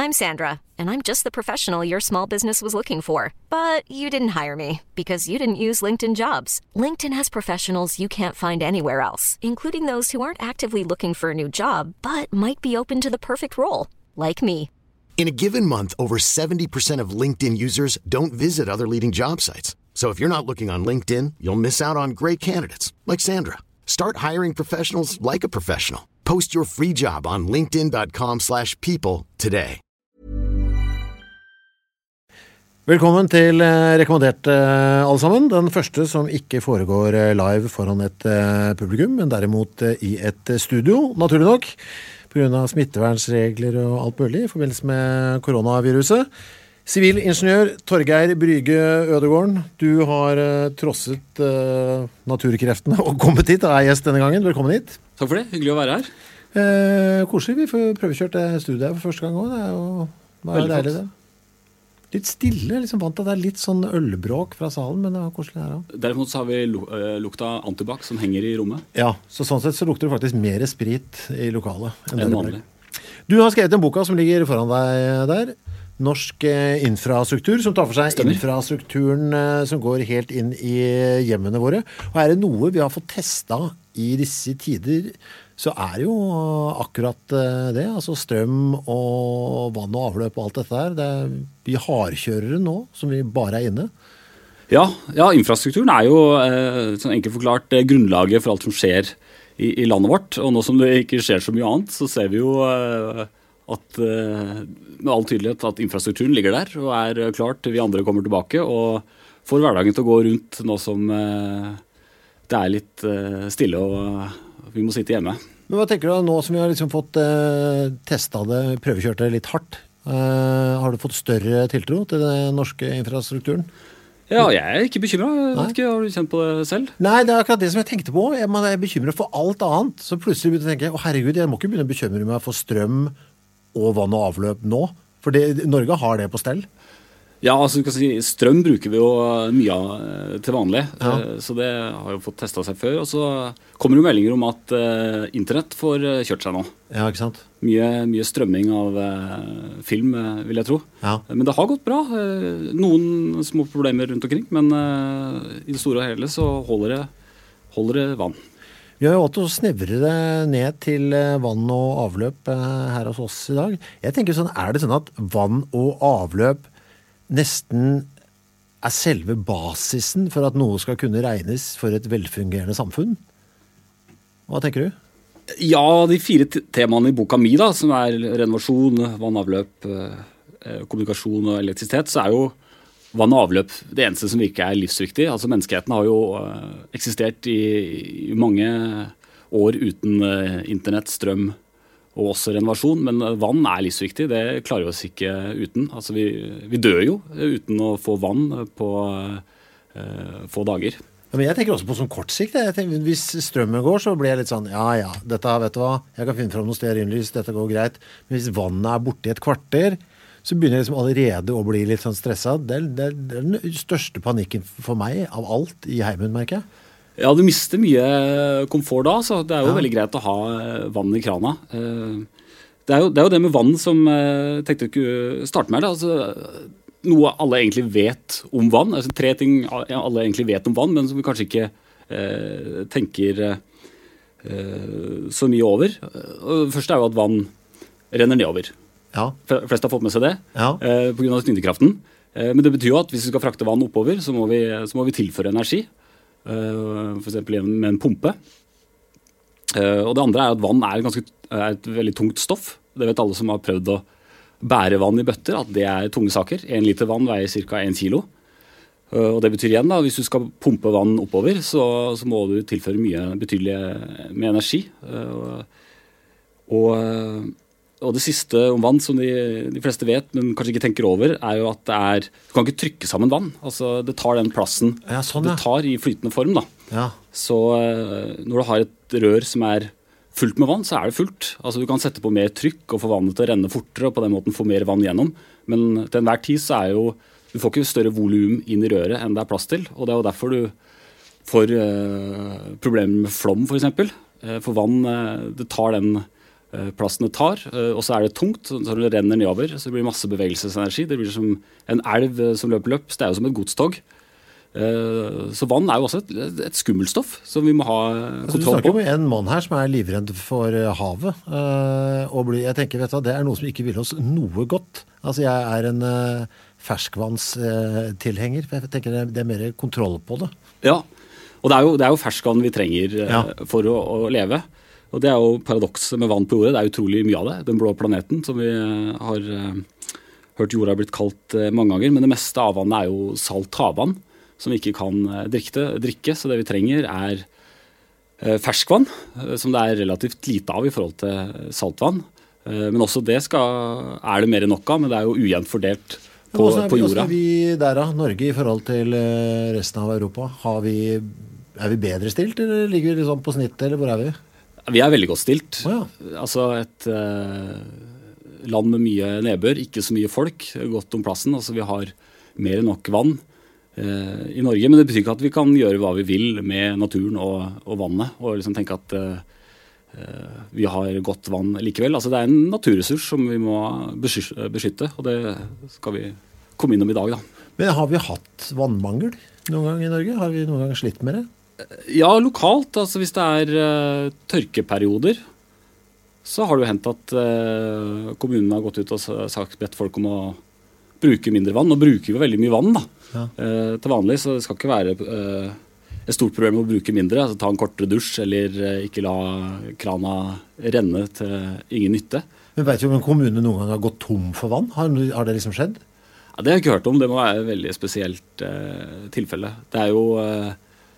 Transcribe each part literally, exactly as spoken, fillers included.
I'm Sandra, and I'm just the professional your small business was looking for. But you didn't hire me because you didn't use LinkedIn Jobs. LinkedIn has professionals you can't find anywhere else, including those who aren't actively looking for a new job, but might be open to the perfect role, like me. In a given month, over seventy percent of LinkedIn users don't visit other leading job sites. So if you're not looking on LinkedIn, you'll miss out on great candidates like Sandra. Start hiring professionals like a professional. Post your free job on linkedin.com slash people today. Velkommen til eh, rekommendert eh, alle sammen. Den første som ikke foregår eh, live foran et eh, publikum, men derimot eh, i et eh, studio, naturlig nok, på grunn av smittevernsregler og alt mulig i forbindelse med koronaviruset. Sivilingeniør Torgeir Brügge Ødegården, du har eh, trosset eh, naturkreftene og kommet hit og er gjest denne gangen. Velkommen hit. Takk for det, hyggelig å være her. Eh, Koselig, vi får prøvekjørt det studiet for første gang også. Det er jo det er deilig det. Litt stille, liksom vant at det er litt sånn ølbråk fra salen, men det var koselig her også. Derimot så har vi lukta antibac som henger i rommet. Ja, så sånn sett så lukter det faktisk mer sprit i lokalet enn enn vanlig. Du har skrevet en boka som ligger foran deg der, Norsk infrastruktur, som tar for seg Stemmer. infrastrukturen som går helt inn i hjemmene våre. Og er det noe vi har fått testet i disse tider, så er jo akkurat det, altså strøm og vann og avløp og alt dette her. Det er vi hardkjørere nå, som vi bare er inne. Ja, ja infrastrukturen er jo eh, sånn enkelt forklart eh, grunnlaget for alt som skjer i, i landet vårt. Og nå som det ikke skjer så mye annet, så ser vi jo eh, at eh, med all tydelighet at infrastrukturen ligger der og er klart til vi andre kommer tilbake og får hverdagen til å gå rundt nå som eh, det er litt eh, stille og vi må sitte hjemme. Men hva tenker du nå som vi har liksom fått eh, testet det, prøvekjørt det litt hardt? Eh, har du fått større tiltro til den norske infrastrukturen? Ja, jeg er ikke bekymret. Jeg vet ikke, har du kjent på det selv? Nei, det er akkurat det som jeg tenkte på. Jeg er bekymret for alt annet. Så plutselig begynte jeg å tenke, å herregud, jeg må ikke begynne å bekymre meg for strøm og vann og avløp nå. For det, Norge har det på stell. Ja, altså du kan si, strøm bruker vi jo mye av til vanlig, ja. Så det har jo fått testet seg før. Og så kommer jo meldinger om at uh, internett får kjørt seg nå. Ja, ikke sant? Mye, mye strømming av uh, film, uh, vil jeg tro. Ja. Men det har gått bra. Uh, noen små problemer rundt omkring, men uh, i det store og hele så holder det, holder det vann. Vi har jo valgt å snevre det ned til vann og avløp her hos oss i dag. Jeg tenker sånn, er det sånn at vann og avløp nesten er selve basisen for at noe skal kunne regnes for et velfungerende samfunn? Hva tenker du? Ja, de fire temaene i boka mi da, som er renovasjon, vann, avløp, kommunikasjon og elektrisitet, så er jo vann og avløp det eneste som virker er livsviktig. Altså menneskeheten har jo eksistert i, i mange år uten internett, strøm og også renovasjon, men vann er livsviktig, det klarer vi oss ikke uten. Altså vi, vi dør jo uten å få vann på uh, få dager. Ja, men jeg tenker også på sånn kort sikt. Jeg tenker, hvis strømmen går, så blir jeg litt sånn, ja, ja, dette, vet du hva, jeg kan finne frem noe stearinlys, dette går greit. Men hvis vannet er borte i et kvarter, så begynner jeg liksom allerede å bli litt sånn stresset. Det er, det er den største panikken for meg av alt i heimen, merker jeg. Ja, du mister mye komfort da, så det er jo ja. veldig greit å ha vann i krana. Det er jo det, er jo det med vann som jeg tenkte å starte med. Da. Altså, noe alle egentlig vet om vann, altså tre ting alle egentlig vet om vann, men som vi kanskje ikke eh, tenker eh, så mye over. Og det første er jo at vann renner nedover. Ja. Flest har fått med seg det, ja. eh, på grunn av tyngdekraften. Eh, men det betyr jo at hvis vi skal frakte vann oppover, så må vi, så må vi tilføre energi. For eksempel med en pumpe. Og det andre er at vann er, ganske, er et veldig tungt stoff. Det vet alle som har prøvd å bære vann i bøtter, at det er tunge saker. En liter vann veier ca. en kilo. Og det betyr igjen da, hvis du skal pumpe vann oppover, så, så må du tilføre mye betydelig med energi. Og, og det siste om vann som de, de fleste vet, men kanskje ikke tenker over, er jo at det er, du kan ikke trykke sammen vann. Altså det tar den plassen ja, sånn, ja. det tar i flytende form da. Ja. Så når du har et rør som er fullt med vann, så er det fullt. Altså du kan sette på mer trykk og få vannet til å renne fortere, og på den måten få mer vann gjennom. Men til enhver tid så er jo, du får ikke større volum inn i røret enn det er plass til, og det er jo derfor du får uh, problemer med flom for eksempel. Uh, for vann, uh, det tar den plassen det tar, og så er det tungt, så det renner nedover, så det blir masse bevegelsesenergi. Det blir som en elv som løper løp, så det er jo som et godstog. Så vann er jo også et, et skummelt som vi må ha kontroll på. Du snakker med en mann her som er livredd for havet, og jeg tenker, vet du, det er noe som ikke vil oss noe godt. Altså jeg er en ferskvannstilhenger, jeg tenker det er mer kontroll på det. Ja, og det er jo, det er jo ferskvann vi trenger ja. for å, å leve. Og det er jo paradokset med vann på jorda, det er utrolig mye av det. Den blå planeten som vi har hørt jorda har blitt kalt mange ganger, men det meste av vannet er jo salt havvann, som vi ikke kan drikke, drikke, så det vi trenger er ferskvann, som det er relativt lite av i forhold til saltvann. Men også det skal, er det mer enn nok av, men det er jo ujevnt fordelt på, er, på jorda. Hvordan er vi der da, Norge i forhold til resten av Europa? Har vi, er vi bedre stilt, eller ligger vi liksom på snitt, eller hvor er vi? Vi er veldig godt stilt. Oh, ja. Altså et eh, land med mye nedbør, ikke så mye folk, godt om plassen. Altså vi har mer enn nok vann i Norge, men det betyr ikke at vi kan gjøre hva vi vil med naturen og, og vannet, og liksom tenke at uh, vi har godt vann likevel. Altså det er en naturressurs som vi må beskytte, og det skal vi komme innom i dag da. Men har vi hatt vannmangel noen gang i Norge? Har vi noen gang slitt med det? Ja, lokalt. Altså hvis det er uh, tørkeperioder, så har det jo hendt at uh, kommunen har gått ut og sagt, bedt folk om å bruke mindre vann. Nå bruker vi veldig mye vann da. Ja. Uh, til vanlig, så det skal ikke være uh, et stort problem å bruke mindre. Altså ta en kortere dusj, eller uh, ikke la krana renne til ingen nytte. Men vet du om en kommune noen gang har gått tom for vann? Har, har det liksom skjedd? Ja, det har jeg ikke hørt om. Det må være et veldig spesielt uh, tilfelle. Det er jo uh,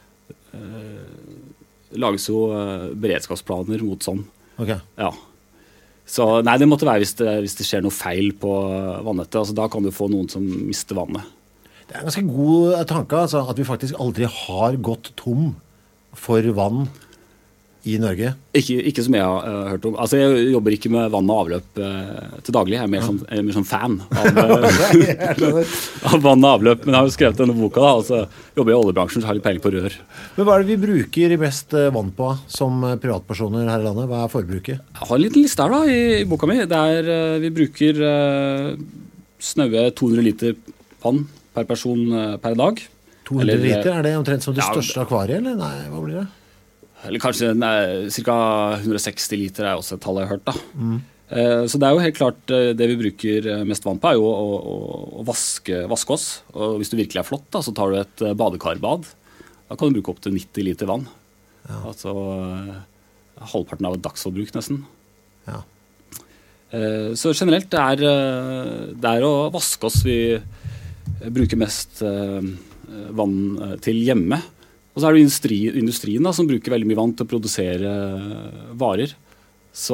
uh, lages jo uh, beredskapsplaner mot sånn. Ok. Ja. Så nei, det måtte være hvis det, hvis det skjer noe feil på vannettet. Altså, da kan du få noen som mister vannet. Det er en ganske god tanke, altså, at vi faktisk aldri har gått tom for vann i Norge. Ikke, ikke som jeg har uh, hørt om. Altså, jeg jobber ikke med vann og avløp uh, til daglig. Jeg er mer, ja. som, er mer som fan av, uh, av vann og avløp. Men jeg har jo skrevet denne boka, da, og så jobber jeg i oljebransjen, så har jeg litt peiling på rør. Men hva er det vi bruker mest vann på som privatpersoner her i landet? Hva er forbruket? Jeg har en liten liste her da, i, i boka mi. Der uh, vi bruker uh, snaue to hundre liter vann per person uh, per dag. to hundre eller, liter? Er det omtrent som det ja, største akvariet, eller? Nei, hva blir det? Eller kanskje ca. hundre og seksti liter er også et tall jeg har hørt da. Mm. Uh, så det er jo helt klart uh, det vi bruker mest vann på er jo å, å, å vaske, vaske oss. Og hvis du virkelig er flott da, så tar du et uh, badekarbad. Da kan du bruke opp til nitti liter vann. Ja. Altså uh, halvparten av et dagsforbruk nesten. Ja. Uh, så generelt det er, uh, det er å vaske oss vi bruker mest uh, vann til hjemme. Og så er det industri, industrien da, som bruker veldig mye vann til å produsere varer. Så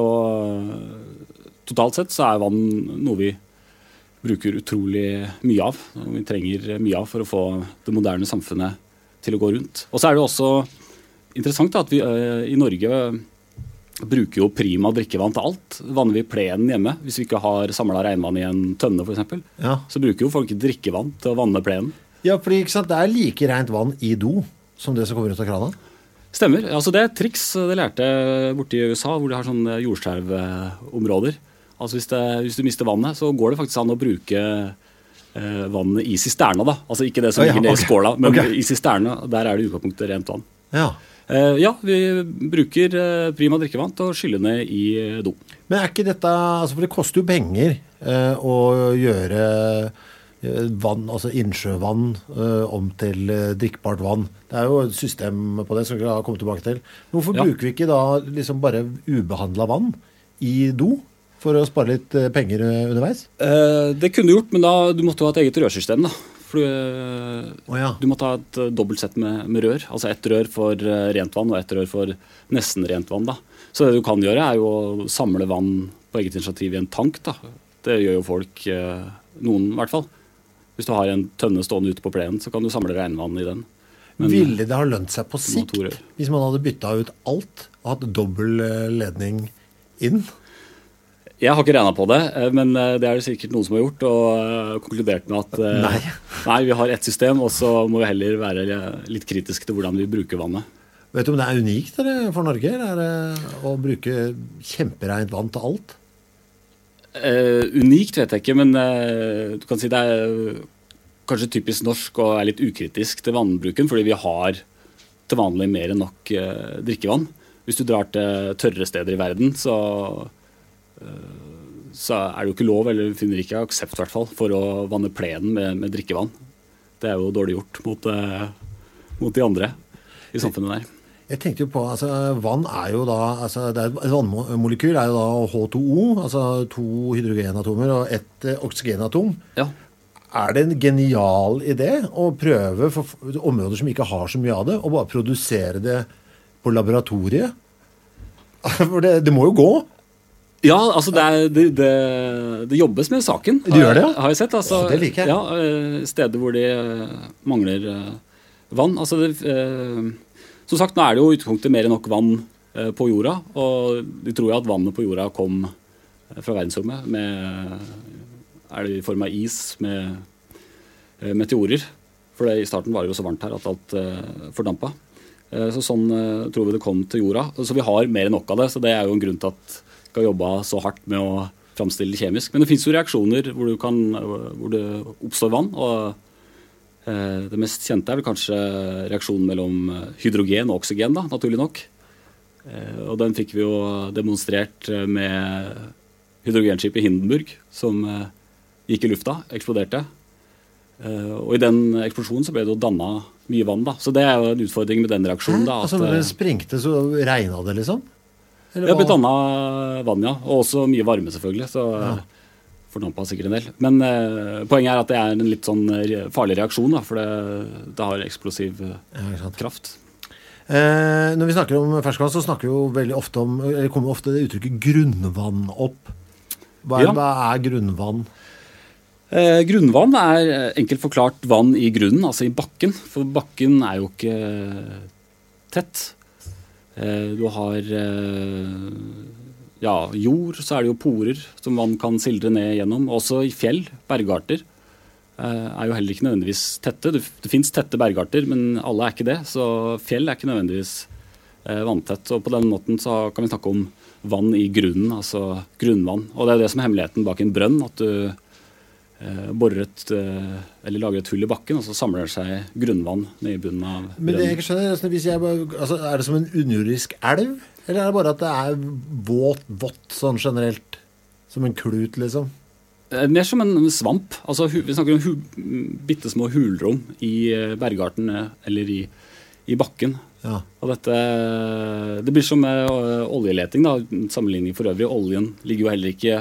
totalt sett så er vann noe vi bruker utrolig mye av. Og vi trenger mye av for å få det moderne samfunnet til å gå rundt. Og så er det også interessant da, at vi uh, i Norge bruker jo prima drikkevann til alt. Vanner vi plenen hjemme, hvis vi ikke har samlet regnvann i en tønne for eksempel. Ja. Så bruker jo folk drikkevann til å vanne plenen. Ja, fordi ikke sant, det er like rent vann i do som det som kommer ut av krana? Stemmer. Altså det er et triks. Det lærte jeg borte i U S A, hvor de har sånne jordskjelvområder. Altså hvis, det, hvis du mister vannet, så går det faktisk an å bruke eh, vannet i sisterna da. Altså ikke det som oh, ja, ligger nede okay. i skåla, men okay. i sisterna, der er det i utgangspunktet rent vann. Ja. Eh, ja, vi bruker eh, prima drikkevann til å skylle ned i eh, do. Men er ikke dette, altså for det koster jo penger eh, å gjøre vann, altså innsjøvann uh, om til uh, drikkbart vann. Det er jo et system på det som vi har kommet tilbake til. Hvorfor ja. bruker vi ikke da liksom bare ubehandlet vann i do for å spare litt uh, penger underveis? Uh, det kunne du gjort, men da du måtte ha et eget rørsystem da. For uh, oh, ja. du måtte ha et uh, dobbelt sett med, med rør. Altså ett rør for uh, rent vann og ett rør for nesten rent vann da. Så det du kan gjøre er jo å samle vann på eget initiativ i en tank da. Det gjør jo folk, uh, noen i hvert fall. Hvis du har en tønne stående ute på plenen, så kan du samle regnvann i den. Men ville det ha lønt seg på sikt hvis man hadde byttet ut alt og hatt dobbel ledning inn? Jeg har ikke regnet på det, men det er det sikkert noen som har gjort, og konkludert med at nei. nei, vi har ett system, og så må vi heller være litt kritiske til hvordan vi bruker vannet. Vet du om det er unikt eller, for Norge, eller er det å bruke kjempereint vann til alt? Uh, unikt vet jeg ikke, men uh, du kan si det er kanskje typisk norsk og er litt ukritisk til vannbruken, fordi vi har til vanlig mer enn nok uh, drikkevann. Hvis du drar til tørre steder i verden, så, uh, så er det jo ikke lov, eller finner ikke aksept i hvert fall, for å vanne plenen med, med drikkevann. Det er jo dårlig gjort mot, uh, mot de andre i samfunnet der. Jeg tenkte jo på, altså vann er jo da, altså det er, et vannmolekyl er jo da H to O, altså to hydrogenatomer og ett eh, oksygenatom. Ja. Er det en genial idé å prøve for områder som ikke har så mye av det, og bare produsere det på laboratoriet? For det, det må jo gå. Ja, altså det, er, det, det, det jobbes med saken. Du gjør det, ja? Har jeg sett. Altså, Åh, det liker jeg. Ja, steder hvor de mangler vann. Altså det... Som sagt, nå er det jo i utgangspunktet mer enn nok vann eh, på jorda, og de tror jo at vannet på jorda kom eh, fra verdensrommet, med, er det i form av is med eh, meteorer, for det, i starten var det jo så varmt her at alt eh, fordampa. Eh, så sånn eh, tror vi det kom til jorda, så vi har mer enn nok av det, så det er jo en grunn til at vi skal jobbe så hardt med å framstille det kjemisk. Men det finnes jo reaksjoner hvor, du kan, hvor det oppstår vann, og det mest kjente er vel kanskje reaksjonen mellom hydrogen og oksygen, da, naturlig nok. Og den fikk vi jo demonstrert med hydrogenskipet Hindenburg, som gikk i lufta, eksploderte. Og i den eksplosjonen så ble det jo dannet mye vann, da. Så det er jo en utfordring med den reaksjonen. Da, at, altså når det sprengte, så regnet det liksom? Eller det ble dannet vann, ja. Og også mye varme, selvfølgelig. Så... Ja. Fordampa sikkert en del. Men eh, poenget er at det er en litt sånn farlig reaksjon, da, for det, det har eksplosiv ja, kraft. Eh, når vi snakker om ferskvann, så snakker vi jo veldig ofte om, eller kommer ofte det uttrykket grunnvann opp. Hva er, ja. hva er grunnvann? Eh, grunnvann er enkelt forklart vann i grunnen, altså i bakken. For bakken er jo ikke tett. Eh, du har... Eh, Ja, jord, så er det jo porer som vann kan sildre ned gjennom. Også i fjell, bergarter, eh, er jo heller ikke nødvendigvis tette. Det, det finnes tette bergarter, men alle er ikke det. Så fjell er ikke nødvendigvis eh, vanntett. Og på den måten så kan vi snakke om vann i grunnen, altså grunnvann. Og det er det som er hemmeligheten bak en brønn, at du eh, borer et, eh, eller lager et hull i bakken, og så samler det seg grunnvann ned i bunnen av brønnen. Men det jeg ikke skjønner, altså, hvis jeg bare, altså, er det som en underjordisk elv? Eller er det bare at det er våt, vått sånn generelt? Som en klut, liksom? Mer som en svamp. Altså, vi snakker om hu, bittesmå hulrom i bergarten eller i, i bakken. Ja. Og dette, det blir som uh, oljeleting, da. Sammenligning for øvrig. Oljen ligger jo heller ikke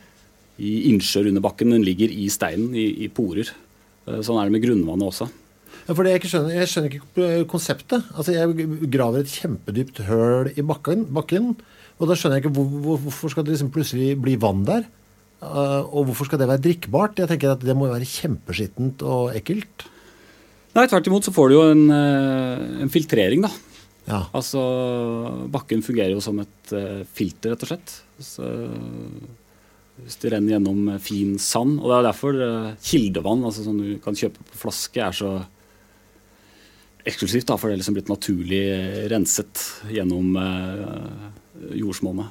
i innsjør under bakken, den ligger i steinen, i, i porer. Uh, sånn er det med grunnvannet også. Ja, for det jeg, ikke skjønner, jeg skjønner ikke konseptet. Altså, jeg graver et kjempedypt høl i bakken, bakken og da skjønner jeg ikke hvor, hvor, hvorfor skal det liksom plutselig bli vann der? Uh, og hvorfor skal det være drikkbart? Jeg tenker at det må være kjempeskittent og ekkelt. Nei, tvert imot så får du jo en, en filtrering, da. Ja. Altså, bakken fungerer jo som et uh, filter, rett og slett. Så, hvis det renner gjennom fin sand, og det er derfor uh, kildevann, altså som du kan kjøpe på flaske, er så eksklusivt, da, for det er liksom blitt naturlig renset gjennom eh, jordsmonnet.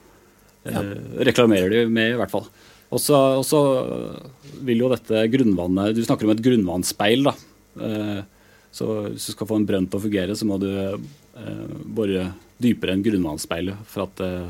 Ja. Eh, reklamerer de med, i hvert fall. Og så vil jo dette grunnvannet, du snakker om et grunnvannsspeil, da. Eh, så hvis du skal få en brønn til å fungere, så må du eh, bore dypere enn grunnvannsspeilet for at det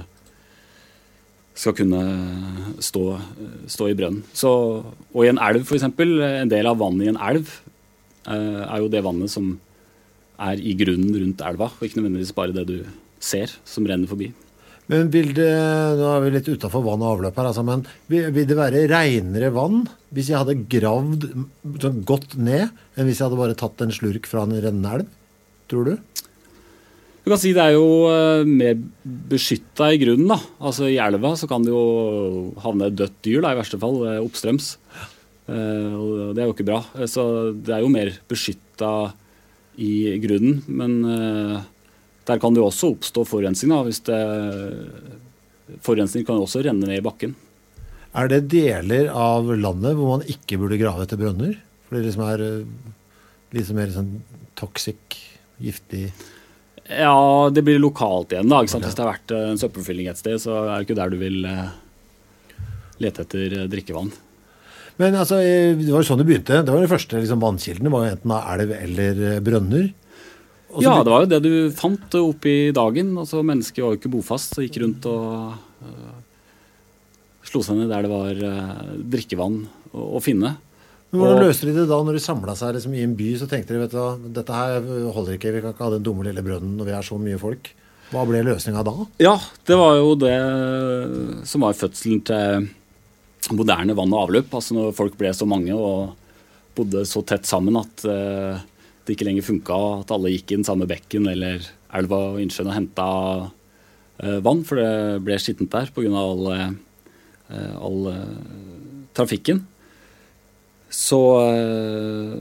skal kunne stå, stå i brønnen. Så, og i en elv, for eksempel, en del av vannet i en elv eh, er jo det vannet som er i grunnen rundt elva, og ikke nødvendigvis bare det du ser som renner forbi. Men vil det, nå er vi litt utenfor vann og avløp her, altså, men vil, vil det være renere vann hvis jeg hadde gravd sånn godt ned, enn hvis jeg hadde bare tatt en slurk fra en rennende elv, tror du? Du kan si det er jo uh, mer beskyttet i grunnen, da. Altså i elva så kan det jo havne et dødt dyr, da, i verste fall, uh, oppstrøms. Uh, og det er jo ikke bra. Så det er jo mer beskyttet i grunnen, men uh, der kan det jo også oppstå forurensning, da, hvis det, forurensning kan jo også renne ned i bakken. Er det deler av landet hvor man ikke burde grave etter brønner? For det liksom er uh, litt mer sånn toxic, giftig... Ja, det blir lokalt igjen da, ikke sant? Hvis det har vært en søppelfylling et sted, så er det ikke der du vil eh, lete etter drikkevann. Men altså, det var jo sånn det begynte. Det var de første liksom, vannkildene, var jo enten av elv eller brønner. Også ja, det var jo det du fant oppe i dagen. Altså, mennesker var jo ikke bofast, så gikk rundt og uh, slo seg ned der det var uh, drikkevann å, å finne. Men hvordan og, løste de det da når de samlet seg liksom, i en by, så tenkte de, vet du, dette her holder ikke, vi kan ikke ha den dumme lille brønnen når vi er så mye folk. Hva ble løsningen da? Ja, det var jo det som var fødselen til moderne vann og avløp, altså når folk ble så mange og bodde så tett sammen at uh, det ikke lenger funket, at alle gikk i den samme bekken eller elva og innsjøen og hentet uh, vann, for det ble skittent der på grunn av all, uh, all uh, trafikken. Så uh,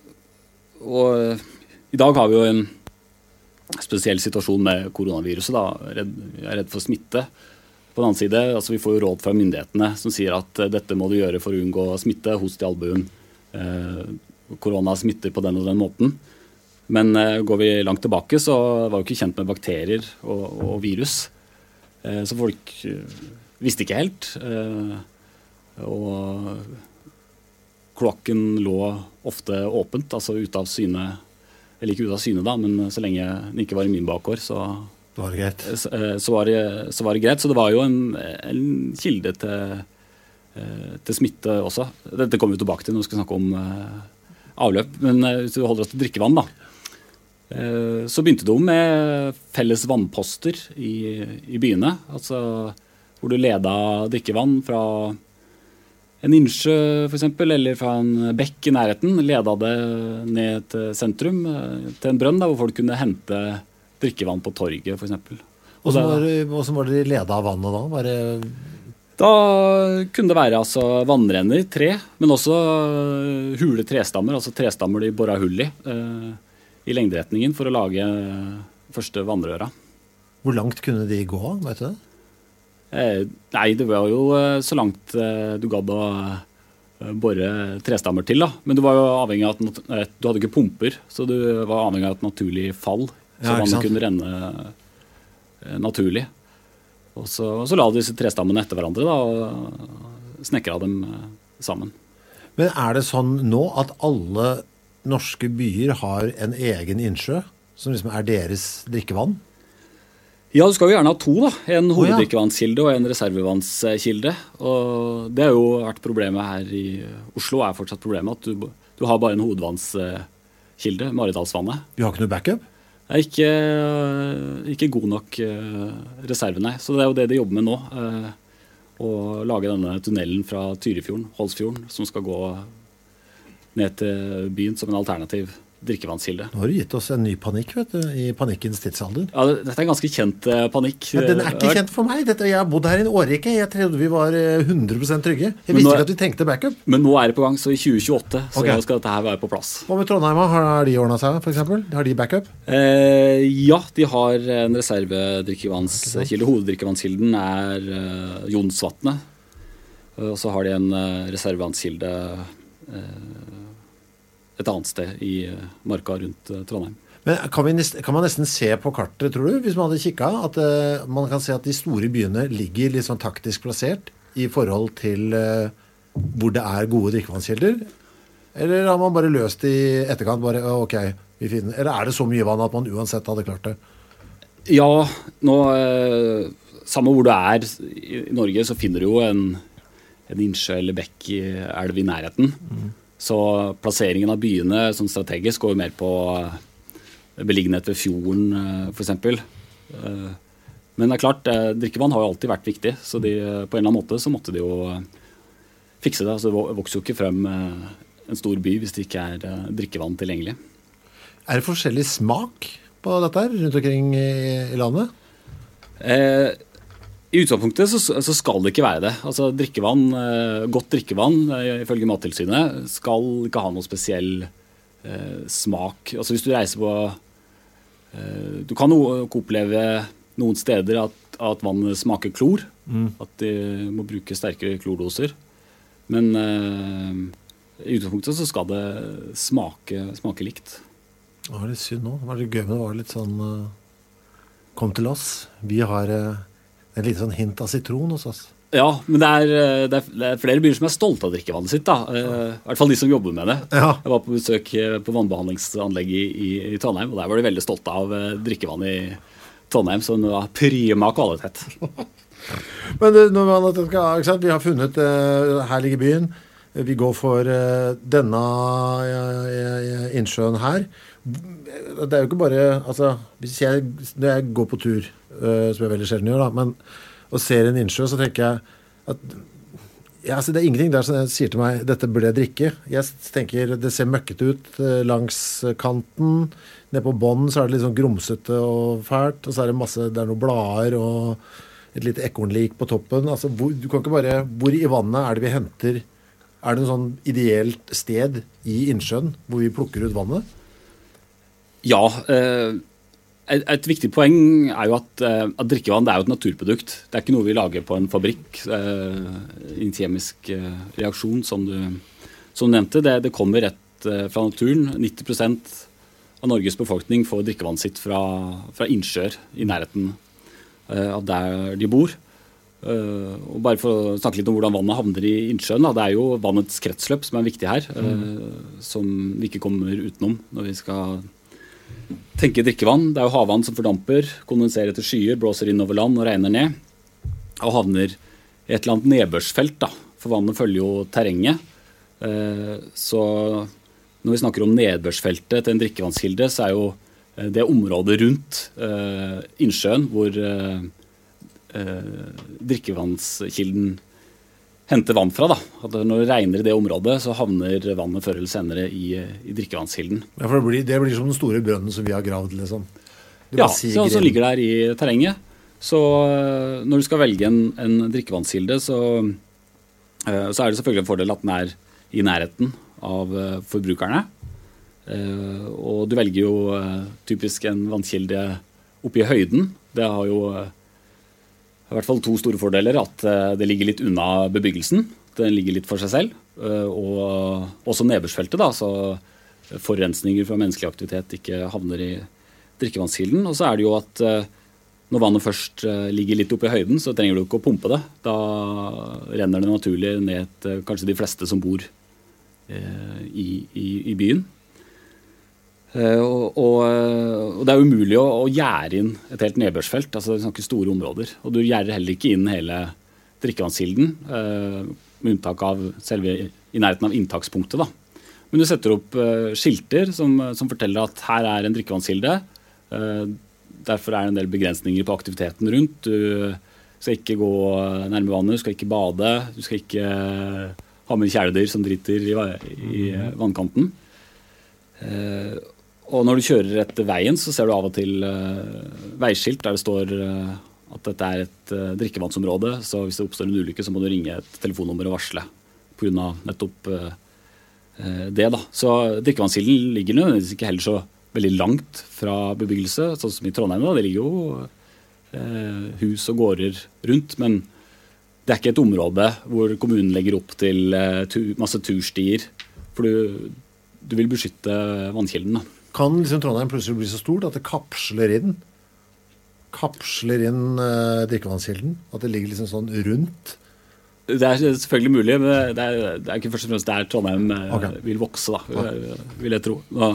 og i dag har vi jo en spesiell situasjon med koronaviruset da, redd, jeg er redd for smitte. På den annen side, altså vi får jo råd fra myndighetene som sier at uh, dette må du gjøre for å unngå smitte, host i albuen. Uh, korona smitter på den og den måten. Men uh, går vi langt tilbake, så var vi ikke kjent med bakterier og, og virus. Uh, så folk uh, visste ikke helt. Uh, og kloakken lå ofte åpent, altså ute av syne, eller ikke ute av syne da, men så lenge den ikke var i min bakgård, så... Det var greit. Så var det, så var det greit, så det var jo en, en kilde til, til smitte også. Dette kommer vi tilbake til når vi skal snakke om uh, avløp, men uh, hvis vi holder oss til drikkevann da, uh, så begynte det jo med felles vannposter i, i byene, altså hvor du ledet drikkevann fra en innsjø for eksempel, eller fra en bekk i nærheten, ledet det ned til sentrum, uh, til en brønn da, hvor folk kunne hente drikkevann på torget, for eksempel. Og så var, var det ledet av vannet da? Var det... Da kunne det være altså, vannrenner, tre, men også uh, hule trestammer, altså trestammer de borret hull i, uh, i lengderetningen for å lage uh, første vannrøra. Hvor langt kunne de gå, vet du det? Eh, nei, det var jo uh, så langt uh, du gadd å uh, borre trestammer til, da. Men du var jo avhengig av at uh, du hadde ikke pumper, så du var avhengig av et naturlig fall. Så ja, vannet kunne renne eh, naturlig. Og så, og så la disse trestammene etter hverandre da, og snekra dem eh, sammen. Men er det sånn nå at alle norske byer har en egen innsjø, som liksom er deres drikkevann? Ja, du skal jo gjerne ha to da. En hoveddrikkevannskilde og en reservevannskilde. Og det har jo vært problemet her i Oslo, er fortsatt problemet at du, du har bare en hovedvannskilde, Maridalsvannet. Du har ikke noe backup? Det er ikke, ikke god nok reserve, nei. Så det er jo det de jobber med nå. Å lage denne tunnelen fra Tyrifjorden, Holsfjorden, som skal gå ned til byen som en alternativ drikkevannskilde. Nå har du gitt oss en ny panikk, vet du, i panikkens tidsalder. Ja, dette er en ganske kjent uh, panikk. Ja, den er ikke kjent for meg. Dette, jeg har bodd her i en årrekke. Jeg trodde vi var hundre prosent trygge. Jeg visste ikke at vi tenkte backup. Men nå er det på gang, så i tjue tjueåtte så okay. skal dette her være på plass. Hva med Trondheim? Har de ordnet seg, for eksempel? Har de backup? Eh, ja, de har en reservedrikkevannskilde. Hoveddrikkevannskilden er uh, Jonsvatnet. Og så har de en uh, reservevannskilde uh, et annet sted i marka rundt Trondheim. Men kan, vi nest, kan man nesten se på kartet, tror du, hvis man hadde kikket, at uh, man kan se at de store byene ligger litt sånn taktisk plassert i forhold til uh, hvor det er gode drikkevannskilder? Eller har man bare løst i etterkant, bare, ok, vi finner, eller er det så mye vann at man uansett hadde klart det? Ja, nå, uh, samme hvor du er i Norge, så finner du jo en, en innsjø eller bekk i elv i nærheten. Mm. Så plasseringen av byene sånn strategisk går mer på beliggenhet ved fjorden, for eksempel. Men det er klart, drikkevann har jo alltid vært viktig, så de, på en eller annen måte så måtte de jo fikse det. Altså, det vokser jo ikke frem en stor by hvis det ikke er drikkevann tilgjengelig. Er det forskjellig smak på dette her rundt omkring i, i landet? Eh, I utgangspunktet så, så skal det ikke være det. Altså drikkevann, godt drikkevann ifølge Mattilsynet skal ikke ha noe spesiell eh, smak. Altså hvis du reiser på eh, du kan jo oppleve noen steder at, at vannet smaker klor, mm. at de må bruke sterkere klordoser. Men eh, i utgangspunktet så skal det smake, smake likt. Det var litt synd nå. Det var litt gøy, men det var litt sånn uh, kom til oss. Vi har uh, en liten sånn hint av sitron hos oss. Ja, men det er, det, er, det er flere byer som er stolte av drikkevannet sitt, da. Uh, I hvert fall de som jobber med det. Ja. Jeg var på besøk på vannbehandlingsanlegget i, i, i Trondheim, og der var de veldig stolte av uh, drikkevannet i Trondheim, som var prima kvalitet. Men det, når man, ikke sant? Vi har funnet, uh, her ligger byen, vi går for uh, denne uh, innsjøen her. Det er jo ikke bare, altså, hvis jeg, når jeg går på tur, uh, som jeg veldig sjelden gjør da, men, og ser en innsjø, så tenker jeg at ja, altså, det er ingenting der som sier til meg, dette burde jeg drikke. Jeg tenker, det ser møkket ut uh, langs kanten, ned på bånden så er det litt sånn grumsete og fælt, og så er det masse, det er noen blader og et lite ekornlik på toppen. Altså, hvor, du kan ikke bare, hvor i vannet er det vi henter? Er det en sånn ideelt sted i innsjøen hvor vi plukker ut vannet? Ja, eh, et, et viktig poeng er jo at, eh, at drikkevann det er jo et naturprodukt. Det er ikke noe vi lager på en fabrikk, eh, en kjemisk eh, reaksjon som du, som du nevnte. Det, det kommer rett eh, fra naturen. nitti prosent av Norges befolkning får drikkevann sitt fra, fra innsjøer i nærheten av der de bor. Uh, og bare for å snakke litt om hvordan vannet havner i innsjøen, da, det er jo vannets kretsløp som er viktig her, uh, mm. som vi ikke kommer utenom når vi skal tenke drikkevann. Det er jo havvann som fordamper, kondenserer til skyer, blåser inn over land og regner ned, og havner i et eller annet nedbørsfelt, da, for vannet følger jo terrenget. Uh, så når vi snakker om nedbørsfeltet til en drikkevannskilde, så er jo det området rundt uh, innsjøen hvor uh, uh, drikkevannskilden henter vann fra. Da. At når det regner i det området, så havner vannet før eller senere i, i drikkevannskilden. Ja, for det blir, det blir som den store brønnen som vi har gravd, liksom. Ja, så, så ligger der i terrenget. Så uh, når du skal velge en, en drikkevannskilde, så, uh, så er det selvfølgelig en fordel at den er i nærheten av uh, forbrukerne. Uh, og du velger jo uh, typisk en vannkilde oppe i høyden. Det har jo uh, i hvert fall to store fordeler, at uh, det ligger litt unna bebyggelsen. Den ligger litt for seg selv. Uh, og også nedbørsfeltet, da, så forurensninger fra menneskelig aktivitet ikke havner i drikkevannskilden. Og så er det jo at uh, når vannet først uh, ligger litt oppe i høyden, så trenger du ikke å pumpe det. Da renner det naturlig ned til uh, kanskje de fleste som bor uh, i, i, i byen. Uh, og, og, og det er umulig å, å gjære inn et helt nedbørsfelt, altså det er ikke store områder. Og du gjærer heller ikke inn hele drikkevannskilden, uh, med unntak av selve i nærheten av inntakspunktet. Da. Men du setter opp uh, skilter som, som forteller at her er en drikkevannskilde. Uh, derfor er det en del begrensninger på aktiviteten rundt. Du skal ikke gå nærme vannet, du skal ikke bade, du skal ikke uh, ha med kjæledyr som driter i, i uh, vannkanten. Uh, Og når du kjører etter veien, så ser du av og til uh, veiskilt der det står uh, at dette er et uh, drikkevannsområde. Så hvis det oppstår en ulykke, så må du ringe et telefonnummer og varsle på grunn av nettopp uh, det. Da. Så drikkevannskilden ligger nødvendigvis ikke heller så veldig langt fra bebyggelse, sånn som i Trondheim. Da. Det ligger jo uh, hus og gårder rundt, men det er ikke et område hvor kommunen legger opp til uh, tu, masse turstier, for du, du vil beskytte vannkilden. Da. Kan liksom Trondheim plutselig bli så stort at det kapsler inn kapsler inn uh, drikkevannskilden? At det ligger liksom sånn rundt? Det er selvfølgelig mulig, men det er, det er ikke først og fremst der Trondheim uh, okay. vil vokse, da, vil, vil jeg tro. Da,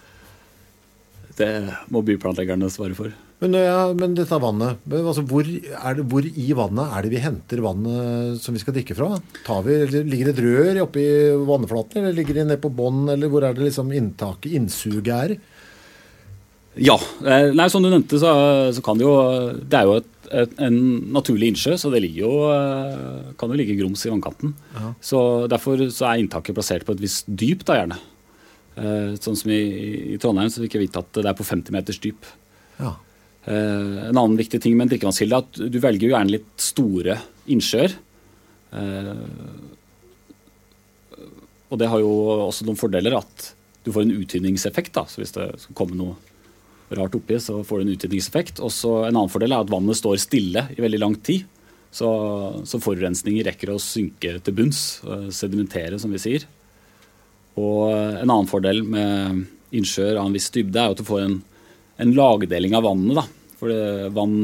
det må byplanleggerne svare for. Men, ja, men dette vannet, altså, hvor, er det, hvor i vannet er det vi henter vannet som vi skal drikke fra? Tar vi, eller ligger det et rør oppe i vannflaten, eller ligger det ned på bånd, eller hvor er det liksom inntaket, innsuget er? Ja, nei, som du nevnte, så, så kan det jo, det er jo et, et, en naturlig innsjø, så det ligger jo, kan jo ligge grums i vannkanten. Ja. Så derfor så er inntaket plassert på et visst dyp da gjerne. Sånn som i, i Trondheim, så fikk jeg vite at det er på femti meters dyp. Ja. Uh, en annen viktig ting med en drikkevannskilde er at du velger jo gjerne litt store innsjøer. Uh, og det har jo også noen fordeler at du får en uttynningseffekt. Da. Så hvis det skal komme noe rart oppi, så får du en uttynningseffekt. Og så en annen fordel er at vannet står stille i veldig lang tid. Så, så forurensninger rekker å synke til bunns, uh, sedimentere som vi sier. Og en annen fordel med innsjøer av en viss dybde er at du får en en lagdeling av vannet, da. for det, vann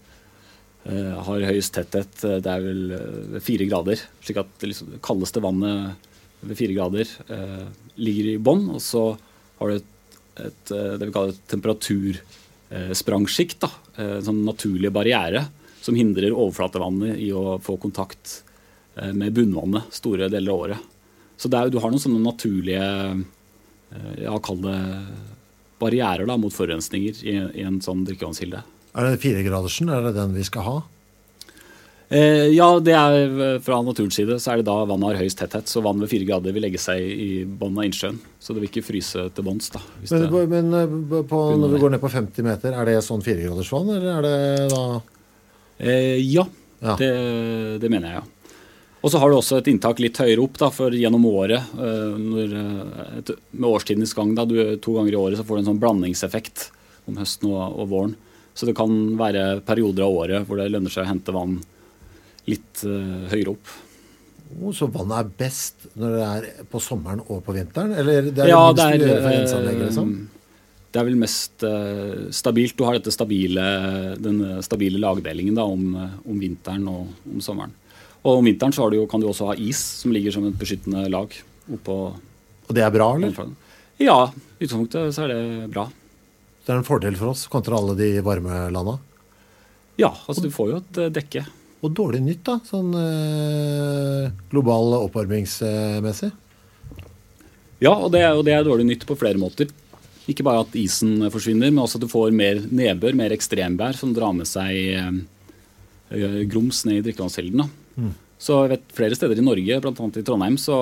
uh, har høyest tetthet, det er vel uh, fire grader, slik at det, liksom, det kaldeste vannet ved fire grader uh, ligger i bånn, og så har du et, et, uh, det vi kaller et temperatursprangskikt, uh, uh, en sånn naturlig barriere som hindrer overflatevannet i å få kontakt uh, med bunnvannet store deler av året. Så det er, du har noen sånne naturlige uh, ja, kall det barrierer da, mot forurensninger i, i en sånn drikkevannskilde. Er det firegradersen? Er det den vi skal ha? Eh, ja, det er fra naturens side, så er det da vannet har høyest tetthet, så vann ved fire grader vil legge seg i bånn av innsjøen, så det vil ikke fryse til bånns da. Hvis Men, det, men på, når vi går ned på femti meter, er det sånn firegradersvann, eller er det da? Eh, ja, Ja. Det, det mener jeg, ja. Og så har du også et inntak litt høyere opp da, for gjennom året, eh, når, et, med årstidens gang, da, du, to ganger i året så får du en sånn blandingseffekt om høsten og, og våren. Så det kan være perioder av året hvor det lønner seg å hente vann litt uh, høyere opp. Oh, så vannet er best når det er på sommeren og på vinteren? Eller det er ja, det minst det er, å gjøre for renseanlegget, liksom? Det er vel mest uh, stabilt. Du har dette stabile, den stabile lagdelingen da, om, om vinteren og om sommeren. Og om vinteren så har du jo, kan du også ha is som ligger som et beskyttende lag oppå. Og det er bra, eller? Ja, i utgangspunktet så er det bra. Det er en fordel for oss kontra alle de varme landa. Ja, altså du får jo et dekke. Og dårlig nytt da, sånn eh, global oppvarmingsmessig. Ja, og det, er, og det er dårlig nytt på flere måter. Ikke bare at isen forsvinner, men også at du får mer nedbør, mer ekstrembær som drar med seg eh, grums ned i drikkevannskilden. Mm. Så jeg vet flere steder i Norge, blant annet i Trondheim, så,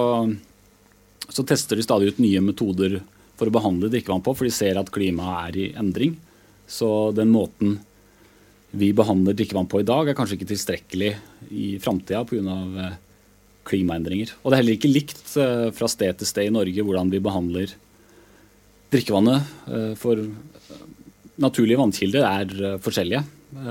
så tester de stadig ut nye metoder for å behandle drikkevann på, for de ser at klimaet er i endring. Så den måten vi behandler drikkevann på i dag er kanskje ikke tilstrekkelig i fremtiden på grunn av klimaendringer. Og det er heller ikke likt fra sted til sted i Norge hvordan vi behandler drikkevannet. For naturlige vannkilder er forskjellige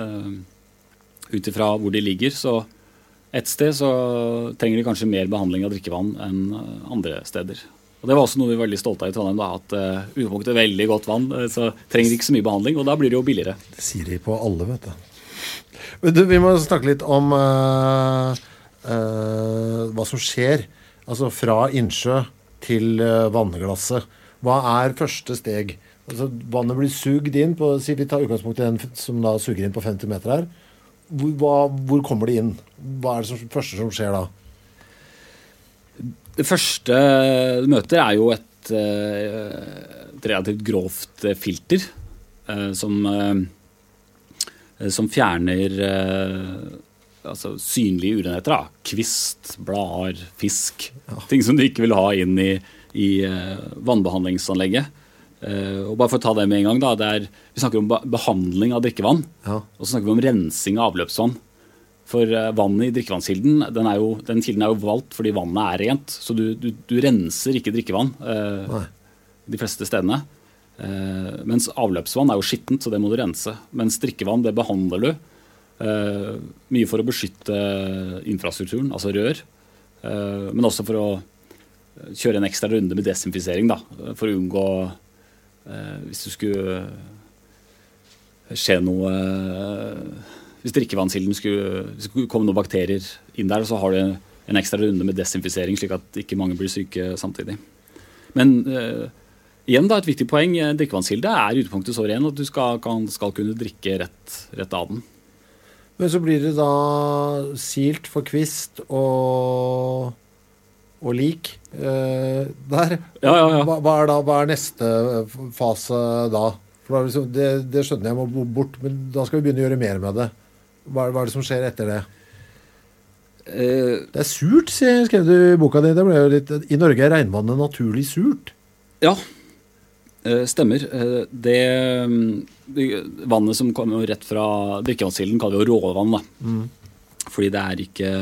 ut ifra hvor de ligger. Så et sted så trenger de kanskje mer behandling av drikkevann enn andre steder. Og det var også noe vi var veldig stolte av i Trondheim, da, at uh, utgangspunktet er veldig godt vann, uh, så trenger ikke så mye behandling, og da blir det jo billigere. Det sier de på alle, vet du. Men du, vi må snakke litt om uh, uh, hva som skjer, altså fra innsjø til uh, vanneglasset. Hva er første steg? Altså, vannet blir sugd inn, på, si vi tar utgangspunkt i den som da suger inn på femti meter her. Hvor, hva, hvor kommer det inn? Hva er det som, første som skjer da? Det første du møter er jo et, et relativt grovt filter som, som fjerner altså synlige urenheter, da. Kvist, blader, fisk, ja. Ting som du ikke vil ha inn i, i vannbehandlingsanlegget. Og bare for å ta det med en gang, da, det er, vi snakker om behandling av drikkevann, ja. Og så snakker vi om rensing av avløpsvann. For vannet i drikkevannskilden, den, er jo, den kilden er jo valgt fordi vannet er rent, så du, du, du renser ikke drikkevann eh, de fleste stedene. Eh, mens avløpsvann er jo skittent, så det må du rense. Mens drikkevann, det behandler du eh, mye for å beskytte infrastrukturen, altså rør, eh, men også for å kjøre en ekstra runde med desinfisering, da, for å unngå, eh, hvis du skulle skje noe... Eh, Hvis drikkevannskilden skulle, skulle komme noen bakterier inn der, så har du en ekstra runde med desinfisering, slik at ikke mange blir syke samtidig. Men uh, igjen da, et viktig poeng, drikkevannskilde er i utgangspunktet så ren at du skal, kan, skal kunne drikke rett, rett av den. Men så blir det da silt for kvist og, og lik uh, der. Ja, ja, ja. Hva, hva, er da, hva er neste fase da? For det, det skjønner jeg må bort, men da skal vi begynne å gjøre mer med det. Hva, hva er det som skjer etter det? Uh, det er surt, skrev du i boka di. Det ble jo litt, i Norge er regnvannet naturlig surt. Ja, uh, stemmer. Uh, det, det vannet som kommer rett fra drikkevannskilden kaller vi jo råvann, da. Mm. Fordi det er ikke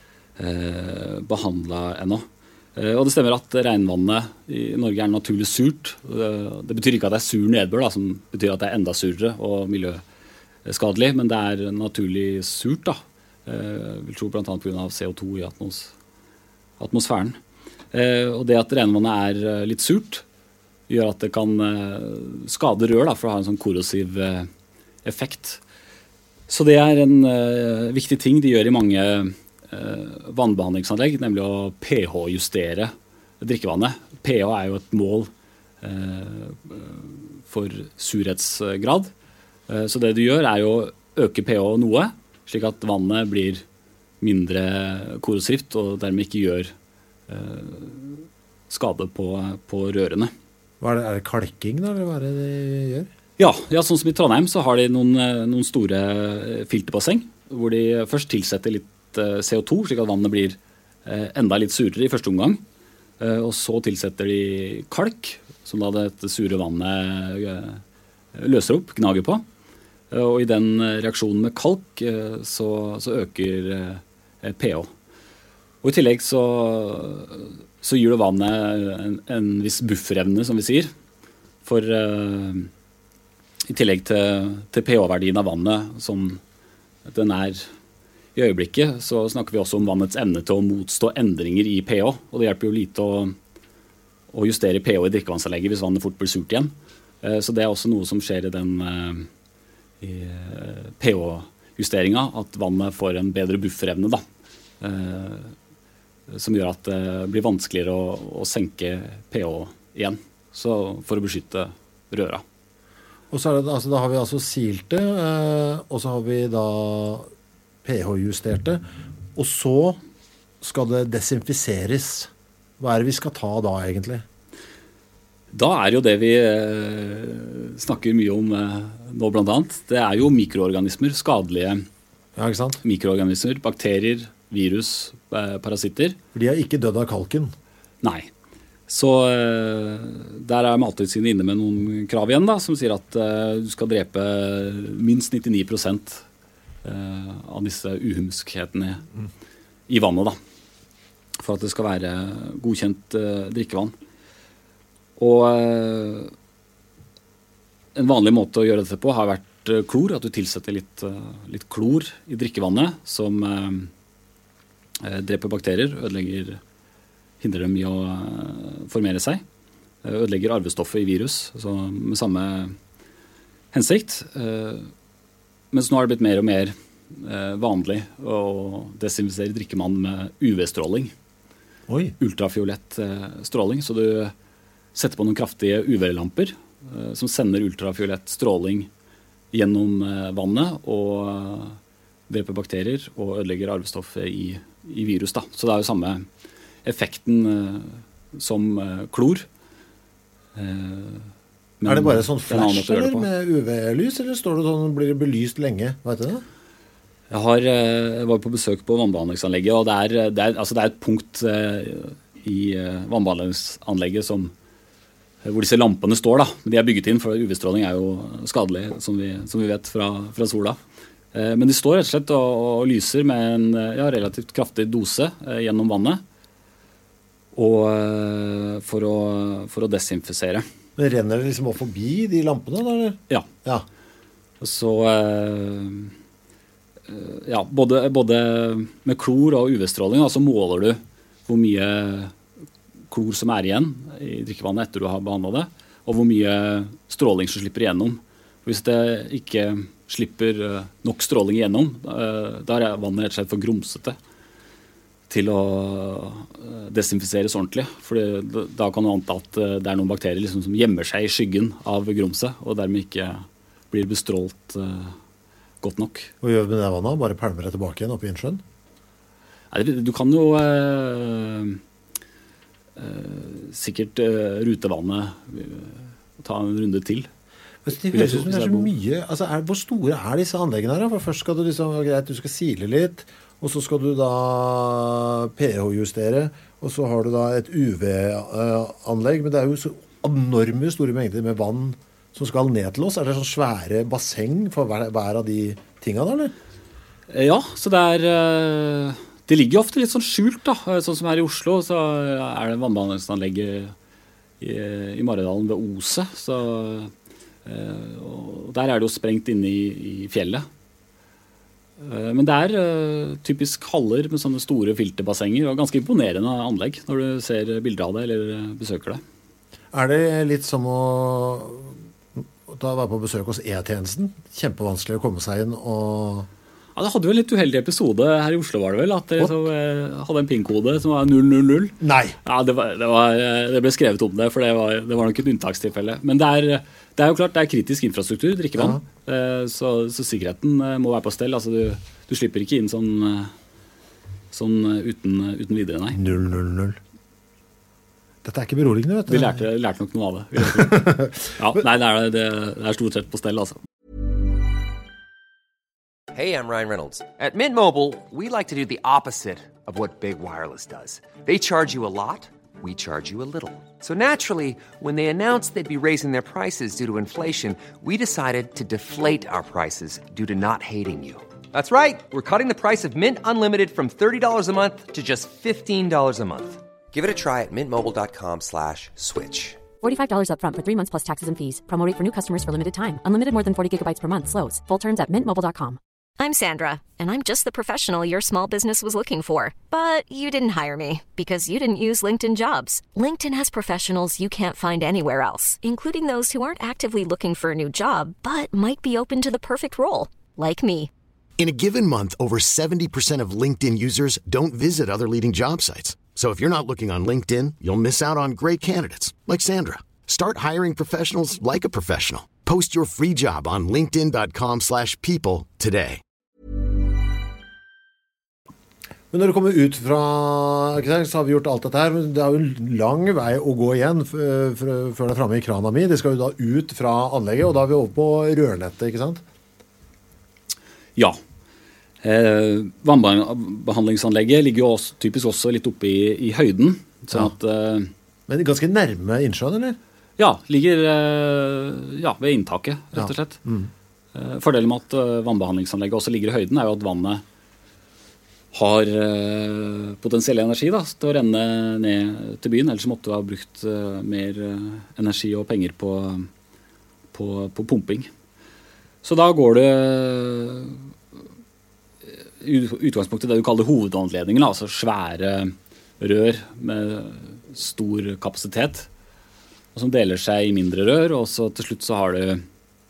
uh, behandlet ennå. Uh, og det stemmer at regnvannet i Norge er naturlig surt. Uh, det betyr ikke at det er sur nedbør, da, som betyr at det er enda surere og miljøskadelig, men det er naturlig surt, da. Jeg vil tro blant annet på grunn av C O to i atmos, atmosfæren. Eh, og det at regnvannet er litt surt, gjør at det kan eh, skade rør, da, for å ha en sånn korrosiv eh, effekt. Så det er en uh, viktig ting de gjør i mange uh, vannbehandlingsanlegg, nemlig å pH-justere drikkevannet. pH er jo et mål uh, for surhetsgrad. Uh, så det du gjør er jo å øke pH noe, slik at vannet blir mindre korrosivt og dermed ikke gjør uh, skade på, på rørene. Hva er, det, er det kalking da, eller hva er det de gjør? Ja, ja, sånn som i Trondheim så har de noen, noen store filterbasseng, hvor de først tilsetter litt C O to, slik at vannet blir enda litt surere i første omgang. Og så tilsetter de kalk, som da dette sure vannet løser opp, gnager på. Og i den reaksjonen med kalk så, så øker pH. Og i tillegg så, så gir det vannet en, en viss bufferevne, som vi sier, for i tillegg til, til pH-verdien av vannet, som den er i øyeblikket, så snakker vi også om vannets evne til å motstå endringer i pH. Og det hjelper jo lite å, å justere pH i drikkevannsanlegget hvis vannet fort blir surt igjen. Så det er også noe som skjer i den i pH-justeringen, at vannet får en bedre bufferevne, da. Som gjør at det blir vanskeligere å, å senke pH igjen, så for å beskytte røra. Og så er det, altså, da har vi altså silte, eh, og så har vi da pH-justerte, og så skal det desinfiseres. Hva er det vi skal ta da egentlig? Da er jo det vi eh, snakker mye om eh, nå blant annet. Det er jo mikroorganismer, skadelige ja, ikke sant? mikroorganismer, bakterier, virus, eh, parasitter. For de har ikke dødd av kalken? Nei. Så der er Mattilsynet inne med noen krav igjen da, som sier at uh, du skal drepe minst nittioni prosent uh, av disse uhumskhetene mm. i vannet da, for at det skal være godkjent uh, drikkevann. Og uh, en vanlig måte å gjøre dette på har vært uh, klor, at du tilsetter litt, uh, litt klor i drikkevannet som uh, uh, dreper bakterier, ødelegger hindrer dem i å formere seg, ødelegger arvestoffet i virus, så med samme hensikt. Mens nå har det blitt mer og mer vanlig å desinfisere drikkevann med U V-stråling. Oi. Ultrafiolett stråling, så du setter på noen kraftige U V-lamper som sender ultrafiolett stråling gjennom vannet og dreper bakterier og ødelegger arvestoffet i, i virus. Da. Så det er jo samme effekten uh, som uh, klor. Uh, er det bare sånn flash eller med U V-lys, eller står det sånn, blir det belyst lenge? Vet du det? Jeg, har, uh, jeg var på besøk på vannbehandlingsanlegget, og det er, det er, altså det er et punkt uh, i uh, vannbehandlingsanlegget som, uh, hvor disse lampene står. Da. De er bygget inn, for U V-stråling er jo skadelig, som vi, som vi vet fra, fra sola. Uh, men de står rett og slett og, og lyser med en ja, relativt kraftig dose uh, gjennom vannet. Og for å, for å desinfisere. Men renner det liksom opp forbi de lampene da, eller? Ja. Ja. Så, ja, både, både med klor og U V-stråling, så måler du hvor mye klor som er igjen i drikkevannet etter du har behandlet det, og hvor mye stråling som slipper igjennom. Hvis det ikke slipper nok stråling igjennom, da er vannet rett og slett for grumsete til å desinfiseres ordentlig. For da kan du anta at det er noen bakterier liksom som gjemmer seg i skyggen av grumset, og dermed ikke blir bestrålt uh, godt nok. Hva gjør du med det vannet? Bare pælmer det tilbake igjen opp i innsjøen? Nei, du kan jo uh, uh, sikkert uh, rute vannet, uh, ta en runde til. Det høres ut som det er så mye. Altså, er, hvor store er disse anleggene her? For først skal du liksom, greit, du skal sile litt, og så skal du da pH-justere, og så har du da et U V-anlegg, men det er jo så enorme store mengder med vann som skal ned til oss. Er det sånn svære basseng for hver, hver av de tingene da, eller? Ja, så det er, det ligger ofte litt sånn skjult da, sånn som her i Oslo, så er det vannbehandlingsanlegget i, i Maridalen ved Ose, så og der er det jo sprengt inne i, i fjellet. Men det er uh, typisk haller med sånne store filterbassenger, og ganske imponerende anlegg når du ser bilder av det eller besøker det. Er det litt som å, da var jeg på besøk hos E-tjenesten. Kjempevanskelig å komme seg inn og... Ja, det hadde jo en litt uheldig episode her i Oslo, var det vel, at dere så, eh, hadde en PIN-kode som var null null null. Nei. Ja, det, var, det, var, det ble skrevet om det, for det var, det var nok et unntakstilfelle. Men det er, det er jo klart, det er kritisk infrastruktur, drikkevann, ja. eh, så, så sikkerheten må være på stell. Altså, du, du slipper ikke inn sånn, sånn uten, uten videre, nei. null null null. Dette er ikke beroligende, vet du. Vi lærte, lærte nok noe av det. Ja, nei, det er, det, det er stort sett på stell, altså. Hey, I'm Ryan Reynolds. At Mint Mobile, we like to do the opposite of what Big Wireless does. They charge you a lot, we charge you a little. So naturally, when they announced they'd be raising their prices due to inflation, we decided to deflate our prices due to not hating you. That's right. We're cutting the price of Mint Unlimited from thirty dollars a month to just fifteen dollars a month. Give it a try at mintmobile.com slash switch. forty-five dollars up front for three months plus taxes and fees. Promo rate for new customers for limited time. Unlimited more than forty gigabytes per month. Slows full terms at mint mobile dot com. I'm Sandra, and I'm just the professional your small business was looking for. But you didn't hire me because you didn't use LinkedIn Jobs. LinkedIn has professionals you can't find anywhere else, including those who aren't actively looking for a new job, but might be open to the perfect role, like me. In a given month, over seventy percent of LinkedIn users don't visit other leading job sites. So if you're not looking on LinkedIn, you'll miss out on great candidates, like Sandra. Start hiring professionals like a professional. Post your free job on linkedin.com slash people today. Men når du kommer ut fra, så har vi gjort alt dette her, men det er jo en lang vei å gå igjen før det er fremme i krana mi. Det skal jo da ut fra anlegget, og da er vi over på rørnettet, ikke sant? Ja. Eh, vannbehandlingsanlegget ligger jo også, typisk også litt oppe i, i høyden. Sånn ja. at, eh, men ganske nærme innsjøen, eller? Ja, ligger eh, ja, ved inntaket, rett og slett. Ja. Mm. Eh, fordelen med at eh, vannbehandlingsanlegget også ligger i høyden er jo at vannet har uh, potensiell energi da, til å renne ned til byen, ellers måtte du ha brukt uh, mer uh, energi og penger på, på, på pumping. Så da går det i uh, utgangspunktet det du kaller hovedvannledningen, altså svære rør med stor kapasitet, og som deler seg i mindre rør, og så til slutt så har du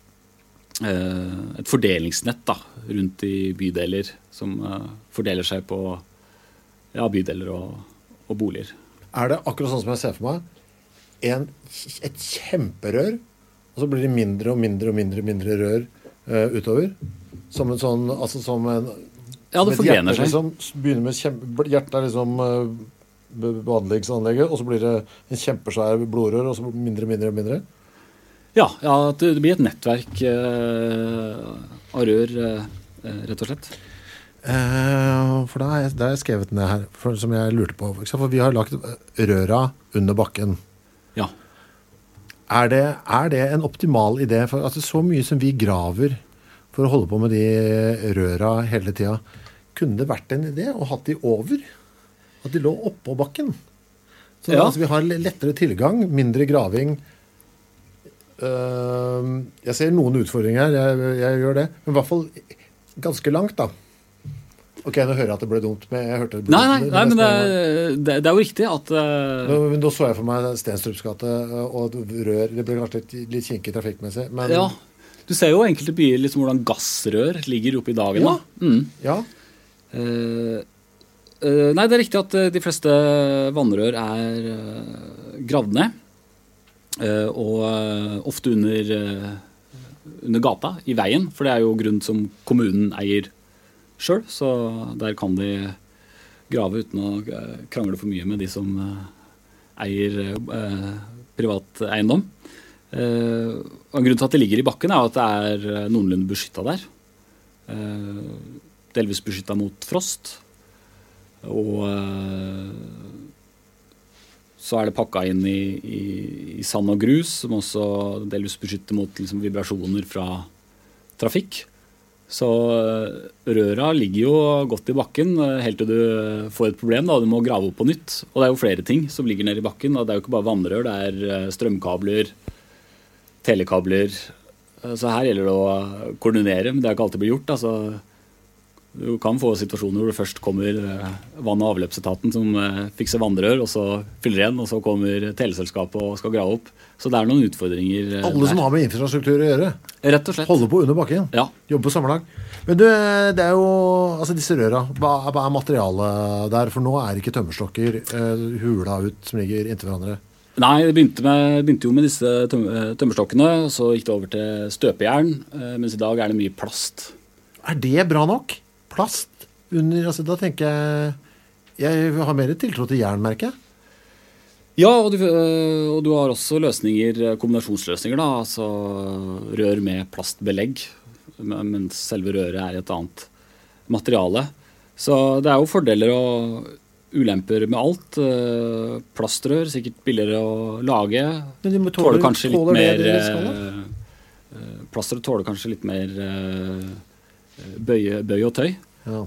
et fordelingsnett da, rundt i bydeler som uh, fordeler seg på ja, bydeler og, og boliger. Er det akkurat sånn som jeg ser for meg? En, et kjemperør, og så blir det mindre og mindre og mindre, mindre rør uh, utover? Som en sånn, altså som en... Ja, det forgrener seg. Liksom, begynner med kjempe, hjertet er liksom uh, behandlingsanlegget, og så blir det en kjempesvær blodrør, og så mindre, mindre, mindre? Ja, ja, det blir et nettverk uh, av rør, uh, rett og slett. Uh, for da har jeg, jeg skrevet ned her, for, som jeg lurte på. For vi har lagt røra under bakken. Ja. Er det, er det en optimal idé? For altså, så mye som vi graver for å holde på med de røra hele tiden, kunne det vært en idé å ha de over? At de lå oppå bakken? Så ja. Altså, vi har lettere tilgang, mindre graving. Uh, jeg ser noen utfordringer, jeg, jeg gjør det, men i hvert fall ganske langt da. Ok, nå hører jeg at det ble dumt, men jeg hørte det ble Nei, nei, dumt. nei men det, det, det er jo riktig at... Uh... Nå, men da så jeg for meg Stenstrupsgate og rør, det ble kanskje litt, litt kinkig trafikkmessig, men... Ja, du ser jo enkelte byer liksom hvordan gassrør ligger oppe i dagen ja. da. Mm. Ja. Uh, uh, nei, det er riktig at de fleste vannrør er uh, gravd ned. Uh, og uh, ofte under, uh, under gata, i veien, for det er jo grunn som kommunen eier selv, så der kan de grave uten å uh, krangle for mye med de som uh, eier uh, privat eiendom. Uh, og grunnen til at det ligger i bakken er at det er uh, noenlunde beskyttet der. Uh, delvis beskyttet mot frost, og uh, så er det pakket inn i, i, i sand og grus, som også delvis beskytter mot liksom, vibrasjoner fra trafikk. Så røra ligger jo godt i bakken, helt til du får et problem, da, du må grave opp på nytt. Og det er jo flere ting som ligger nede i bakken, og det er jo ikke bare vannrør, det er strømkabler, telekabler. Så her gjelder det å koordinere, men det er ikke alltid blitt gjort. Altså, du kan få situasjoner hvor det først kommer vann- og avløpsetaten som fikser vannrør, og så fyller igjen, og så kommer teleselskapet og skal grave opp. Så det er noen utfordringer Alle der. som har med infrastruktur å gjøre. Rett og slett. Holde på under bakken. Ja. Jobbe på samme lag. Men du, det er jo, altså disse røra, hva, hva er materialet der? For nå er ikke tømmerstokker uh, hula ut som ligger inntil hverandre. Nei, det begynte, med, begynte jo med disse tøm, tømmerstokkene, og så gikk det over til støpejern, uh, mens i dag er det mye plast. Er det bra nok? Plast under, altså da tenker jeg, jeg har mer tiltro til jernmerket. Ja, og du, og du har også løsninger, kombinasjonsløsninger da, altså rør med plastbelegg, mens selve røret er et annet materiale. Så det er jo fordeler og ulemper med alt. Plastrør, sikkert billigere å lage. Men de må tåle, tåler kanskje litt tåler mer, det, plastrør tåler kanskje litt mer bøye, bøy og tøy. Ja.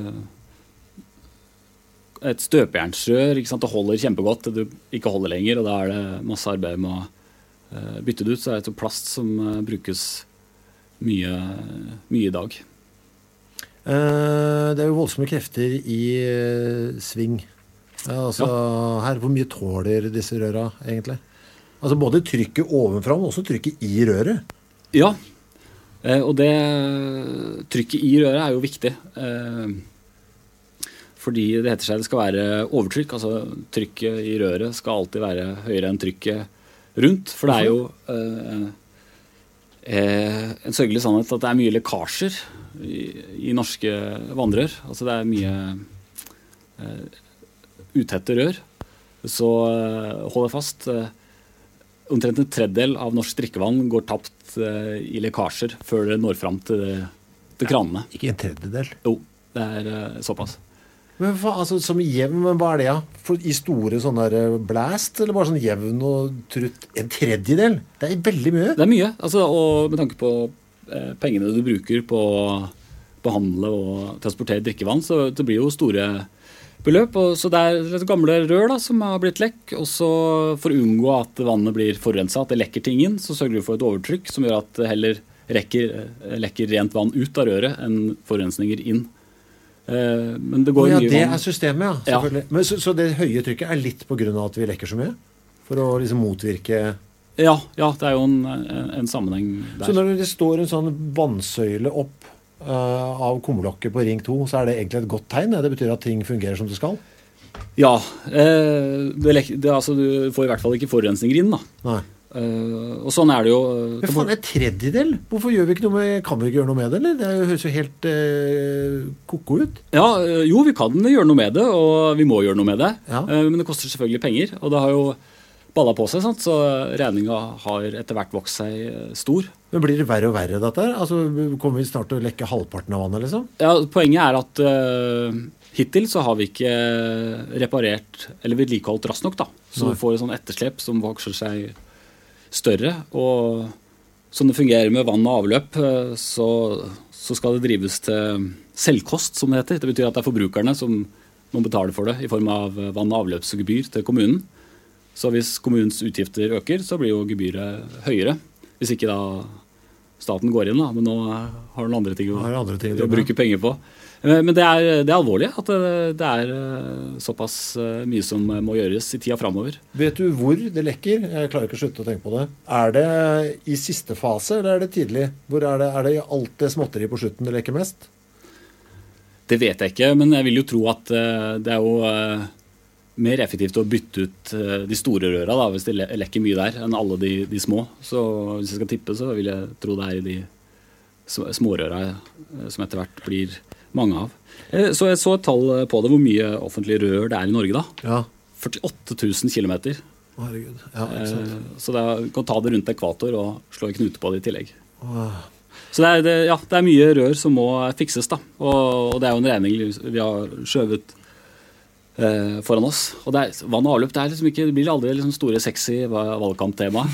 Et støpejernsrør, ikke sant, det holder kjempegodt, det du ikke holder lenger, og da er det masse arbeid med å bytte det ut. Så er det et plast som brukes mye, mye i dag. Det er jo voldsomme krefter i sving. Altså, ja. Her, hvor mye tåler disse røra egentlig? Altså både trykket ovenfra, men også trykket i røret. Ja, og det trykket i røret er jo viktig. Fordi det heter seg det skal være overtrykk, altså trykket i røret skal alltid være høyere enn trykket rundt, for det er jo eh, eh, en sørgelig sannhet at det er mye lekkasjer i, i norske vannrør, altså det er mye eh, utette rør, så eh, hold deg fast, eh, omtrent en tredjedel av norsk drikkevann går tapt eh, i lekkasjer før det når frem til, til kranene. Ja, ikke en tredjedel? Jo, det er eh, såpass. Men hva, altså, som jevn, men hva er det, ja? For i store sånne der blast, eller bare sånn jevn og trutt? En tredjedel? Det er veldig mye. Det er mye, altså, og med tanke på eh, pengene du bruker på å behandle og transportere drikkevann, så det blir jo store beløp. Og, så det er et gamle rør da, som har blitt lekk, og så for å unngå at vannet blir forurenset, at det lekker ting inn, så sørger du for et overtrykk som gjør at det heller rekker, lekker rent vann ut av røret enn forurensninger inn. Uh, men det går oh, ja, mye det vann. er systemet, ja, selvfølgelig. Ja. Men så, så det høye trykket er litt på grunn av at vi lekker så mye? For å liksom motvirke... Ja, ja det er jo en, en, en sammenheng der. Så når det står en sånn vannsøyle opp uh, av kumlokket på ring to, så er det egentlig et godt tegn? Det betyr at ting fungerer som det skal? Ja, uh, det, det, altså, du får i hvert fall ikke forurensninger inn da. Nei. Uh, og sånn er det jo uh, Men faen, en tredjedel? Hvorfor gjør vi ikke noe med, kan vi ikke gjøre noe med det, eller? Det høres jo helt uh, koko ut. Ja, uh, jo, vi kan gjøre noe med det, og vi må gjøre noe med det. Ja. Uh, men det koster selvfølgelig penger, og det har jo ballet på seg, sant? Så regningen har etter hvert vokst seg uh, stor. Men blir det verre og verre dette her? Altså, kommer vi snart til å lekke halvparten av vannet, liksom? Ja, poenget er at uh, hittil så har vi ikke reparert, eller vedlikeholdt raskt nok da. Så Nei. Du får et sånn etterslep som vokser seg større, og som det fungerer med vann og avløp, så, så skal det drives til selvkost, som det heter. Det betyr at det er forbrukerne som må betale for det i form av vann- og avløpsgebyr til kommunen. Så hvis kommunens utgifter øker, så blir jo gebyret høyere. Hvis ikke da staten går inn, da, men nå har den andre ting å, andre ting å bruke penger på. Men det er, det er alvorlig at det, det er såpass mye som må gjøres i tida fremover. Vet du hvor det lekker? Jeg klarer ikke å slutte å tenke på det. Er det i siste fase, eller er det tidlig? Hvor er det, er det i alt det småtteri på slutten det lekker mest? Det vet jeg ikke, men jeg vil jo tro at det er jo mer effektivt å bytte ut de store røra da, hvis det lekker mye der, enn alle de, de små. Så hvis jeg skal tippe, så vil jeg tro det er i de smårøra som etter hvert blir mange av. Så jeg så et tall på det, hvor mye offentlige rør det er i Norge da. Ja. førtiåtte tusen kilometer. Herregud. Ja, ikke sant. Så det er, kan ta det rundt ekvator og slå en knute på det i tillegg. Wow. Så det er, det, ja, det er mye rør som må fikses da. Og, og det er jo en regning vi har skjøvet eh, foran oss. Og det er, vann og avløp, det, er liksom ikke, det blir aldri liksom store sexy valgkamptema.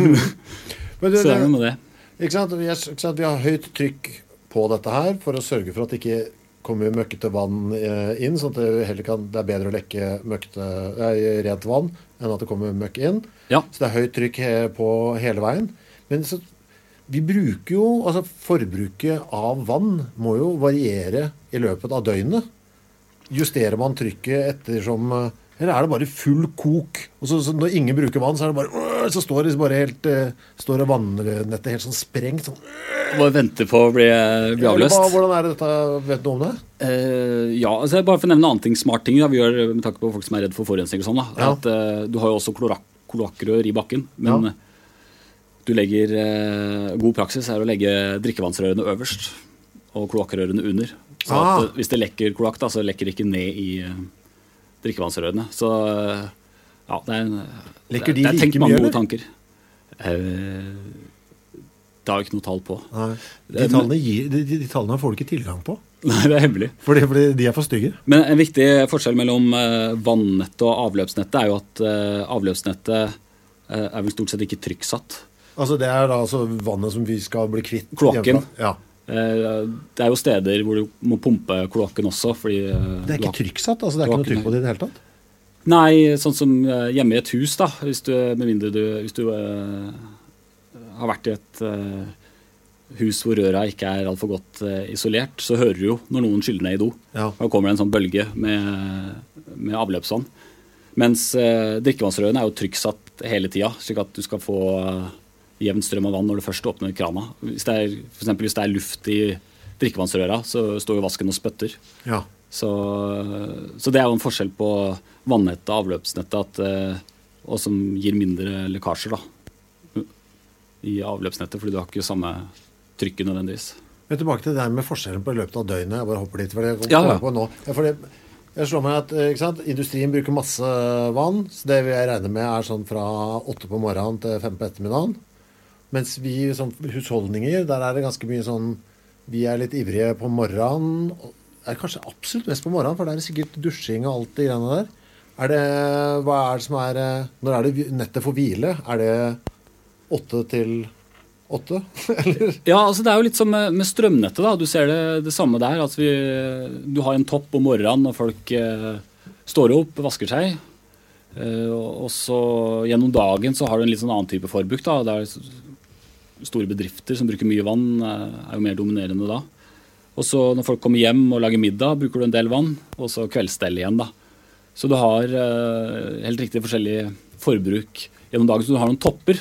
Så det er noe med det. Ikke sant? Vi, er, ikke sant? Vi har høyt trykk på dette her, for å sørge for at det ikke kommer møkkete vann inn, sånn at det heller kan, det er bedre å lekke møkkete, rent vann, enn at det kommer møkk inn. Ja. Så det er høyt trykk på hele veien. Men så, vi bruker jo, altså forbruket av vann må jo variere i løpet av døgnet. Justerer man trykket ettersom, eller er det bare full kok? Og så, så når ingen bruker vann, så er det bare, så står det bare helt, står det vannettet helt sånn sprengt. Sånn. Bare venter på å bli, bli avløst. Hva, hvordan er det dette, vet du om det? Uh, ja, altså bare for å nevne en annen ting, smart ting da, vi gjør med tanke på folk som er redd for forurensning og sånn da, ja. At uh, du har jo også klorak kloakkrør i bakken, men ja. Du legger, uh, god praksis er å legge drikkevannsrørene øverst og kloakkrørene under. Så ah. at, uh, hvis det lekker kloakk da, så lekker det ikke ned i uh, drikkevannsrørene. Så uh, ja, det er, en, lekker de det er like tenkt mange mye, gode tanker. Uh, det har jo ikke noe tall på. Nei. De, tallene gir, de, de, de tallene får du ikke tilgang på. Nei, det er hemmelig. Fordi, fordi de er for stygge. Men en viktig forskjell mellom uh, vannettet og avløpsnettet er jo at uh, avløpsnettet uh, er vel stort sett ikke trykksatt. Altså det er da altså vannet som vi skal bli kvitt? Kloakken. Ja. Uh, det er jo steder hvor du må pumpe kloakken også. Fordi, uh, det er ikke trykksatt? Altså det er ikke noe trykk på det i det hele tatt? Nei, sånn som uh, hjemme i et hus da, hvis du, med mindre du, hvis du uh, har vært i et uh, hus hvor røra ikke er alt for godt uh, isolert, så hører du jo når noen skyller ned i do. Ja. Da kommer det en sånn bølge med, med avløpsvann. Mens uh, drikkevannsrørene er jo trykksatt hele tida, slik at du skal få uh, jevn strøm av vann når du først åpner krana. Hvis det er, for eksempel hvis det er luft i drikkevannsrøra, så står jo vasken og spøtter. Ja. Så, så det er jo en forskjell på vannettet og avløpsnettet, at, uh, og som gir mindre lekkasjer da, i avløpsnettet, fordi du har ikke samme trykket nødvendigvis. Men tilbake til det der med forskjellen på løpet av døgnet. Jeg bare hopper dit, for det jeg ja, ja. på nå. For det, jeg slår meg at ikke sant, industrien bruker masse vann, så det jeg regner med er sånn fra åtte på morgenen til fem på ettermiddagen. Mens vi som husholdninger, der er det ganske mye sånn, vi er litt ivrige på morgenen, er kanskje absolutt mest på morgenen, for det er sikkert dusjing og alt de greiene der. Er det, hva er det som er, når er det nettet for hvile? Er det åtte til åtte? Ja, altså det er jo litt som med, med strømnettet da. Du ser det, det samme der. Altså vi, du har en topp om morgenen når folk eh, står opp, vasker seg. Eh, og så gjennom dagen så har du en litt sånn annen type forbruk da. Det er store bedrifter som bruker mye vann, eh, er jo mer dominerende da. Og så når folk kommer hjem og lager middag, bruker du en del vann, og så kveldsstell igjen da. Så du har eh, helt riktig forskjellige forbruk gjennom dagen, så du har noen topper.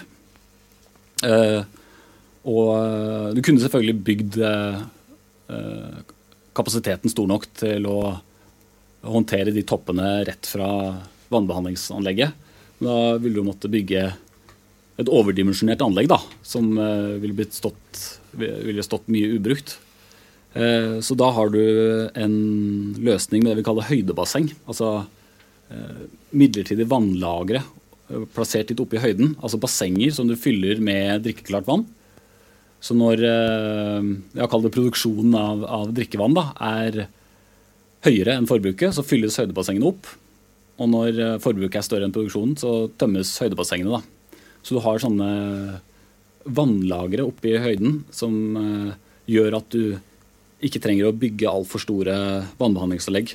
Uh, og uh, du kunne selvfølgelig bygd uh, uh, kapasiteten stor nok til å håndtere de toppene rett fra vannbehandlingsanlegget. Men da ville du måtte bygge et overdimensjonert anlegg da, som uh, ville, blitt stått, ville stått mye ubrukt. Uh, så da har du en løsning med det vi kaller høydebasseng, altså uh, midlertidig vannlagre plassert litt oppe i høyden, altså bassenger som du fyller med drikkeklart vann. Så når jeg kaller det produksjonen av, av drikkevann da, er høyere enn forbruket, så fylles høydebassengene opp. Og når forbruket er større enn produksjonen, så tømmes høydebassengene da. Så du har sånne vannlagre oppe i høyden som gjør at du ikke trenger å bygge alt for store vannbehandlingsanlegg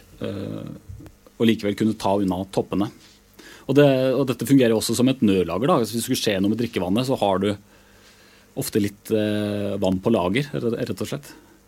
og likevel kunne ta unna toppene. Og, det, og dette fungerer også som et nødlager da. Hvis det skulle skje noe med drikkevannet, så har du ofte litt eh, vann på lager, rett og slett.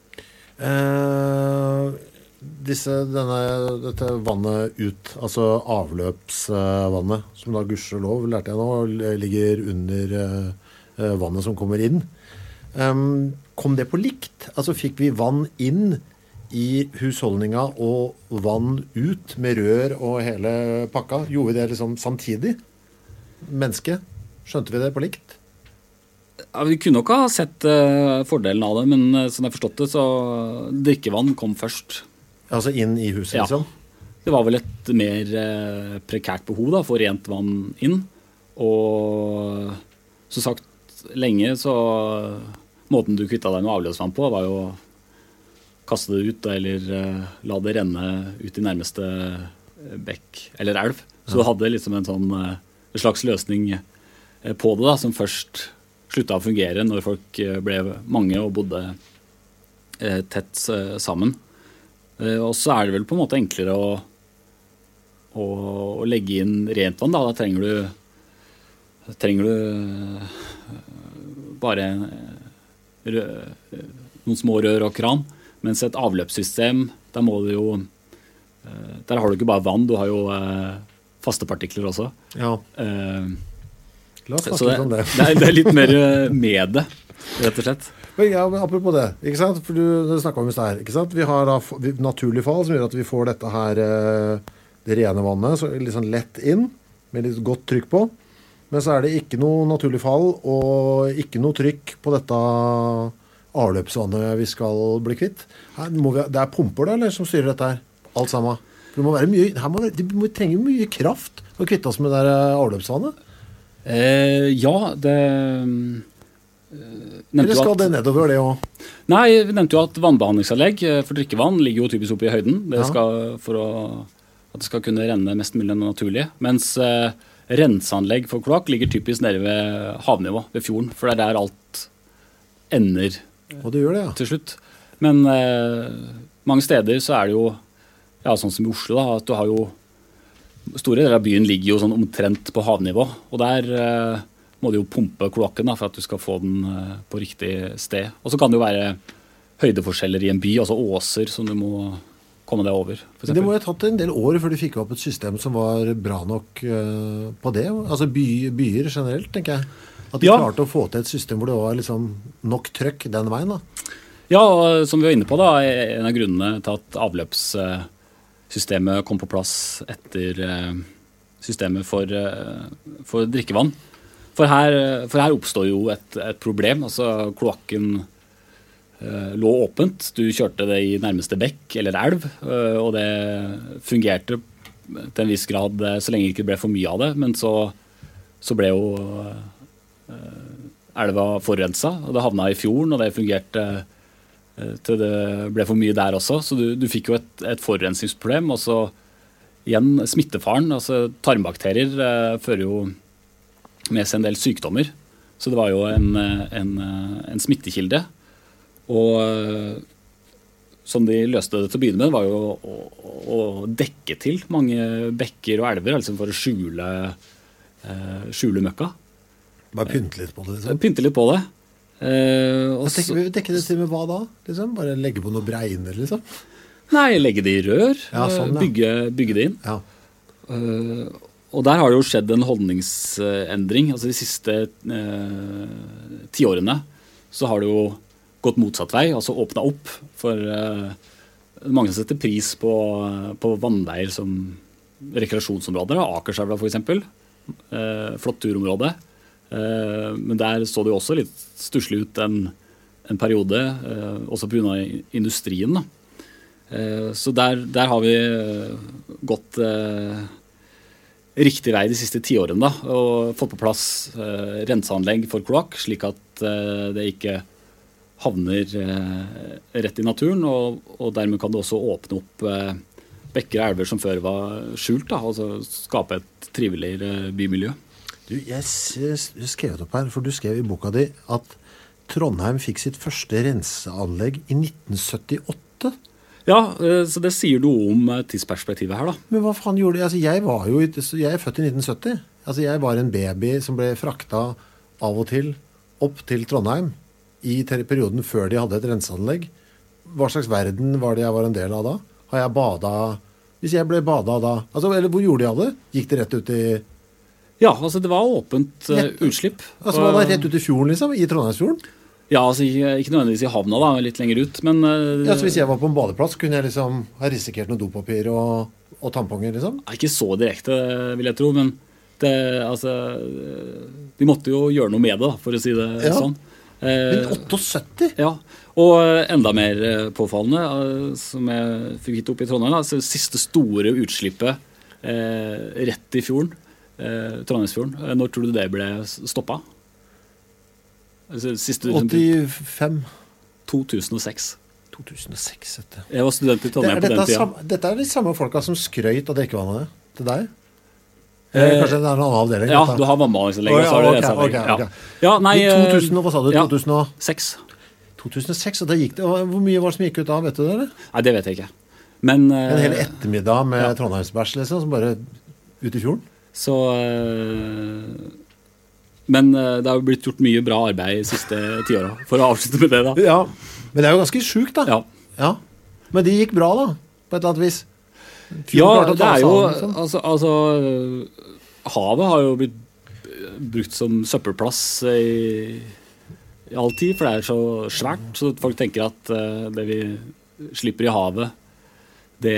Eh, disse, denne, dette vannet ut, altså avløpsvannet, som da gudskjelov, lærte jeg nå, ligger under eh, vannet som kommer inn. Eh, kom det på likt? Altså fikk vi vann inn i husholdninga og vann ut med rør og hele pakka? Gjorde vi det liksom samtidig? Menneske? Skjønte vi det på likt? Ja, vi kunne nok ha sett uh, fordelen av det, men uh, som jeg forstått det, så drikkevann kom først. Altså inn i huset, ja. Liksom? Det var vel et mer uh, prekært behov da, for rent vann inn. Og så sagt, lenge så måten du kvittet deg med avløpsvann på var jo kaste det ut, eller uh, la det renne ut i nærmeste bekk eller elv. Så du hadde liksom en sånn uh, en slags løsning uh, på det da, som først sluttet å fungere når folk uh, ble mange og bodde uh, tett uh, sammen. Uh, og så er det vel på en måte enklere å, å, å legge inn rent vann da. Da trenger du, trenger du uh, bare rø, noen små rør og kran, mens et avløpssystem, der må du jo, der har du ikke bare vann, du har jo faste partikler også. Ja. La oss snakke det, litt om det. det, er, det er litt mer med det, rett og slett. Ja, men apropos det, ikke sant? For du, du snakket om det her, ikke sant? Vi har da naturlig fall som gjør at vi får dette her, det rene vannet, så litt sånn lett inn, med litt godt trykk på. Men så er det ikke noe naturlig fall, og ikke noe trykk på dette avløpsvannet vi skal bli kvitt. Her må vi, det er pumper da, eller, som styrer dette her? Alt sammen. Det må være mye, her må, det må trenge mye kraft å kvitte oss med det der avløpsvannet. Eh, ja, det... Eller skal det nedover det også? Nei, vi nevnte jo at vannbehandlingsanlegg for drikkevann ligger jo typisk oppe i høyden. Det skal, for å, at det skal kunne renne mest mulig naturlig. Mens eh, renseanlegg for kloakk ligger typisk nede ved havnivå, ved fjorden. For det er der alt ender Og det gjør det, ja. til slutt. Men eh, mange steder så er det jo, ja, sånn som i Oslo da, at du har jo, store deler av byen ligger jo sånn omtrent på havnivå. Og der... Eh, må du jo pumpe kloakken da, for at du skal få den på riktig sted. Og så kan det jo være høydeforskjeller i en by, altså åser, som du må komme deg over. Det må jo ha tatt en del år før du fikk opp et system som var bra nok uh, på det. Altså by, byer generelt, tenker jeg. At de ja. klarte å få til et system hvor det var liksom nok trøkk den veien da. Ja, og som vi var inne på da, en av grunnene til at avløpssystemet kom på plass etter systemet for, for drikkevann. For her, for her oppstår jo et, et problem, altså kloakken eh, lå åpent, du kjørte det i nærmeste bekk eller elv, eh, og det fungerte til en viss grad så lenge det ikke ble for mye av det, men så, så ble jo eh, elva forurenset, og det havnet i fjorden, og det fungerte eh, til det ble for mye der også, så du, du fikk jo et, et forurensingsproblem, og så igjen smittefaren, altså tarmbakterier eh, fører jo med seg en del sykdommer. Så det var jo en, en, en smittekilde. Og som de løste det til å begynne med, var jo å, å dekke til mange bekker og elver, altså for å skjule, skjule møkka. Bare pynte litt på det, liksom? Pynte litt på det. Eh, og dekke, dekke det til med hva da? Liksom? Bare legge på noe breiner, liksom? Nei, legge det i rør. Ja, sånn, ja. Bygge, bygge det inn. Ja. Eh, Og der har det jo skjedd en holdningsendring. Altså de siste eh, tiårene så har det jo gått motsatt vei, altså åpnet opp for eh, mange som setter pris på, på vannveier som rekreasjonsområder. Akerselva for eksempel. Eh, flott turområde. Eh, men der så det jo også litt stusslig ut en, en periode, eh, også på grunn av industrien. Da. Eh, så der, der har vi gått... Eh, riktig vei de siste tiårene da, og fått på plass eh, renseanlegg for kloakk, slik at eh, det ikke havner eh, rett i naturen, og, og dermed kan det også åpne opp eh, bekker og elver som før var skjult, da, og så skape et triveligere bymiljø. Du, jeg skrev det opp her, for du skrev i boka di at Trondheim fikk sitt første renseanlegg i nitten syttiåtte. Ja, så det sier noe om tidsperspektivet her da. Men hva faen gjorde de? Altså, jeg var jo, jeg er født i nitten sytti. Altså, jeg var en baby som ble frakta av og til opp til Trondheim i perioden før de hadde et renseanlegg. Hva slags verden var det jeg var en del av da? Har jeg badet? Hvis jeg ble badet da, altså, eller hvor gjorde de av det? Gikk det rett ut i... Ja, altså det var åpent uh, utslipp. Altså var det rett ut i fjorden liksom, i Trondheimsfjorden? Ja, altså ikke, ikke nødvendigvis i havna da, litt lenger ut, men... Uh, ja, så hvis jeg var på en badeplass, kunne jeg liksom ha risikert noe dopapir og, og tamponger, liksom? Ikke så direkte, vil jeg tro, men det, altså, de måtte jo gjøre noe med det, da, for å si det ja. Sånn. Uh, men syttiåtte? Ja, og enda mer påfallende, uh, som jeg fikk hit opp i Trondheim, altså siste store utslippet uh, rett i fjorden, uh, Trondheimsfjorden. Uh, når tror du det ble stoppet? Siste, åttifem. to tusen og seks. to tusen og seks, dette. Jeg var student i Trondheim på den tida. Sam, dette er de samme folka som skrøyt av drikkevannet til deg? Eh, Kanskje det er en annen avdeling? Ja, du har vannbehandlingsanlegg. Oh, ja, okay, okay, okay. ja. ja, nei, I to tusen, hva sa du? Ja, to tusen og seks. to tusen og seks, og da gikk det. Hvor mye var det som gikk ut da, vet du det? Eller? Nei, det vet jeg ikke. Men, en hel ettermiddag med ja. Trondheimsbæsj, liksom, som bare ut i fjorden? Så... Uh, Men uh, det har jo blitt gjort mye bra arbeid de siste ti åra, for å avslutte med det da. Ja, men det er jo ganske sjukt da. Ja. Ja. Men de gikk bra da, på et eller annet vis. Ja, det er jo, liksom. altså, altså, havet har jo blitt brukt som søppelplass i, i all tid, for det er så svært, så folk tenker at uh, det vi slipper i havet, det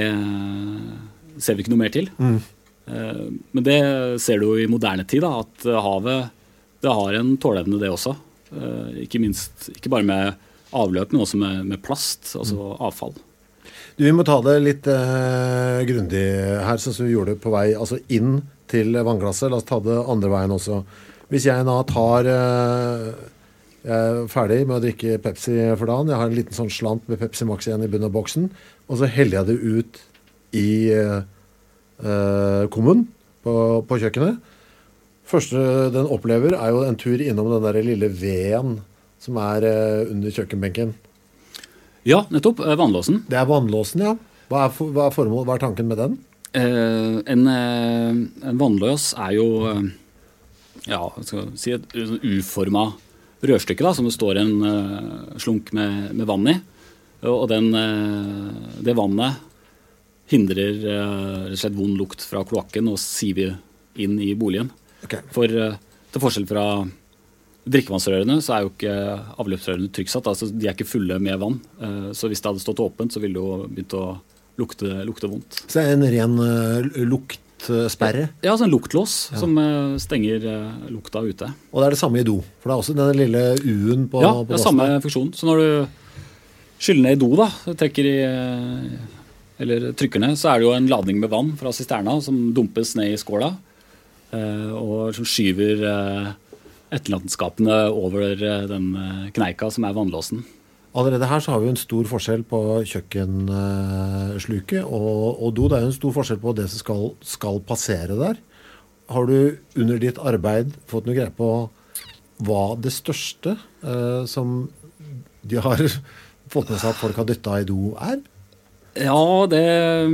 ser vi ikke noe mer til. Mm. Uh, men det ser du jo i moderne tid, da, at havet, det har en tåleevne det også. Uh, ikke minst, ikke bare med avløp, men også med, med plast, altså mm. avfall. Du, vi må ta det litt uh, grundig her, sånn som vi gjorde på vei altså inn til vannglasset. La oss ta det andre veien også. Hvis jeg nå tar uh, jeg er ferdig med å drikke Pepsi for dagen, jeg har en liten sånn slant med Pepsi Max igjen i bunnen av boksen, og så heller jeg det ut i uh, uh, kummen på, på kjøkkenet. Første den opplever er jo en tur innom den der lille veden som er uh, under kjøkkenbenken. Ja, nettopp. Vannlåsen. Det er vannlåsen, ja. Hva er, for, hva er formål, hva er tanken med den? Eh, en, eh, en vannlås er jo eh, ja, jeg skal si et uformet rørstykke da, som det står en eh, slunk med, med vann i. Og den, eh, det vannet hindrer eh, rett og slett vond lukt fra kloakken og siver inn i boligen. Okay. For eh, til forskjell fra drikkevannsrørene så er jo ikke avløpsrørene trykksatt, altså de er ikke fulle med vann. Så hvis det hadde stått åpent, så ville det jo begynt å lukte, lukte vondt. Så det er en ren uh, luktsperre? Ja, altså en luktlås ja. som uh, stenger uh, lukta ute. Og det er det samme i do, for det er også den lille U-en på Ja, på det er samme funksjon. Så når du skyller ned i do da, trekker i, uh, eller trykker ned, så er det jo en ladning med vann fra sisterna som dumpes ned i skåla, uh, og som skyver uh, etterlatenskapene over den kneika som er vannlåsen. Allerede her så har vi en stor forskjell på kjøkkensluket og, og do. Det er jo en stor forskjell på det som skal, skal passere der. Har du under ditt arbeid fått noe greie på hva det største eh, som de har fått med seg at folk har dyttet i do er? Ja, det...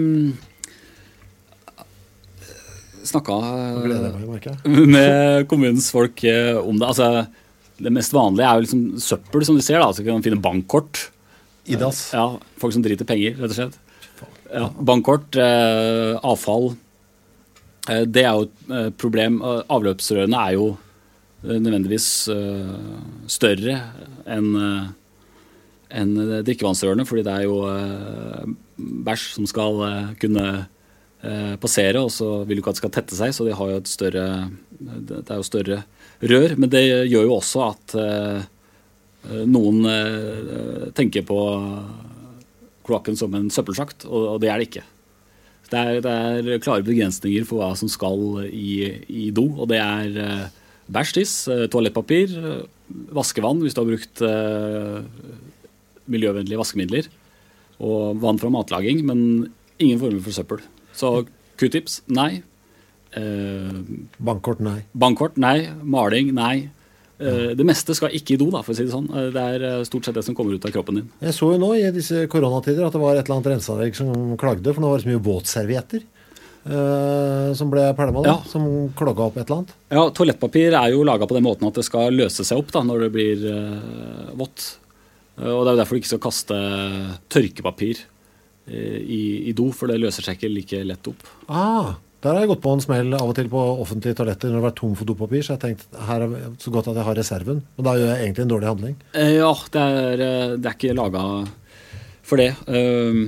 snakket med kommunens folk om det. Altså, det mest vanlige er jo liksom søppel, som de ser da. Så kan man finne bankkort. Idas. Ja, folk som driter penger, rett og slett. Ja, bankkort, eh, avfall. Eh, det er jo et problem. Avløpsrørene er jo nødvendigvis eh, større enn eh, enn drikkevannsrørene, fordi det er jo eh, bæsj som skal eh, kunne passere, og så vil du ikke at det skal tette seg, så de har jo et større, det er jo større rør, men det gjør jo også at uh, noen uh, tenker på kloakken som en søppelsjakt, og, og det er det ikke. Det er, det er klare begrensninger for hva som skal i, i do, og det er uh, bæsj, tiss, uh, toalettpapir, uh, vaskevann hvis du har brukt uh, miljøvennlige vaskemidler, og vann fra matlaging, men ingen former for søppel. Så Q-tips, nei. Eh, bankkort, nei. Bankkort, nei. Maling, nei. Eh, det meste skal ikke i do, da, for å si det sånn. Det er stort sett det som kommer ut av kroppen din. Jeg så jo nå i disse koronatider at det var et eller annet renseanlegg som klagde, for nå var det så mye våtservietter eh, som ble pælma, ja. Som klogget opp et eller annet. Ja, toalettpapir er jo laget på den måten at det skal løse seg opp da, når det blir eh, vått. Og det er jo derfor du ikke skal kaste tørkepapir I, i do, for det løser seg ikke like lett opp. Ah, der har jeg gått på en smell av og til på offentlige toaletter når det var tom for dopapir, så jeg tenkte, her er så godt at jeg har reserven. Og da gjør jeg egentlig en dårlig handling. Eh, ja, det er, det er ikke laget for det. Um,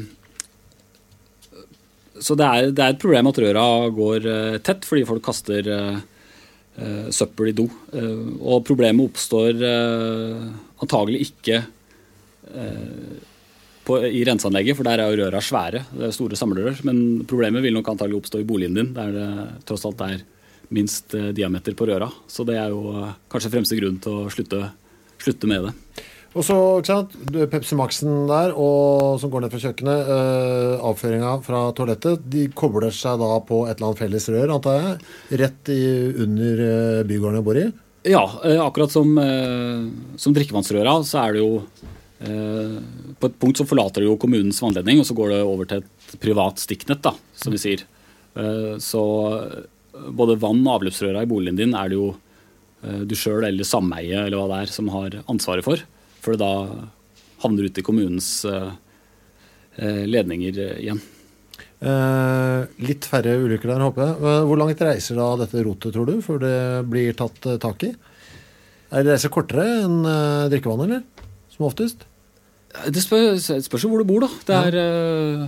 så det er, det er et problem at røra går uh, tett, fordi folk kaster uh, uh, søppel i do. Uh, og problemet oppstår uh, antagelig ikke uh, På, i renseanlegget, for der er jo røra svære, det er store samlerør, men problemet vil nok antagelig oppstå i boligen din, der det tross alt er minst eh, diameter på røra, så det er jo eh, kanskje fremste grunn til å slutte, slutte med det. Og så, ikke sant, Pepsi Maxen der, og, som går ned fra kjøkkenet, eh, avføringen fra toalettet, de kobler seg da på et eller annet felles rør, antar jeg, rett i, under eh, bygården jeg bor i? Ja, eh, akkurat som, eh, som drikkevannsrøra, så er det jo på et punkt så forlater det jo kommunens vannledning, og så går det over til et privat stikknett, da, som vi sier. Så både vann- og avløpsrøra i boligen din er det jo du selv eller sameie eller hva det er som har ansvaret for, for det da havner ut i kommunens ledninger igjen. Eh, litt færre ulykker der, håper jeg. Hvor langt reiser da dette rotet, tror du, før det blir tatt uh, tak i? Er det reiser kortere enn uh, drikkevann, eller? Som oftest? Det spør, spørs jo hvor du bor, da. Det er uh,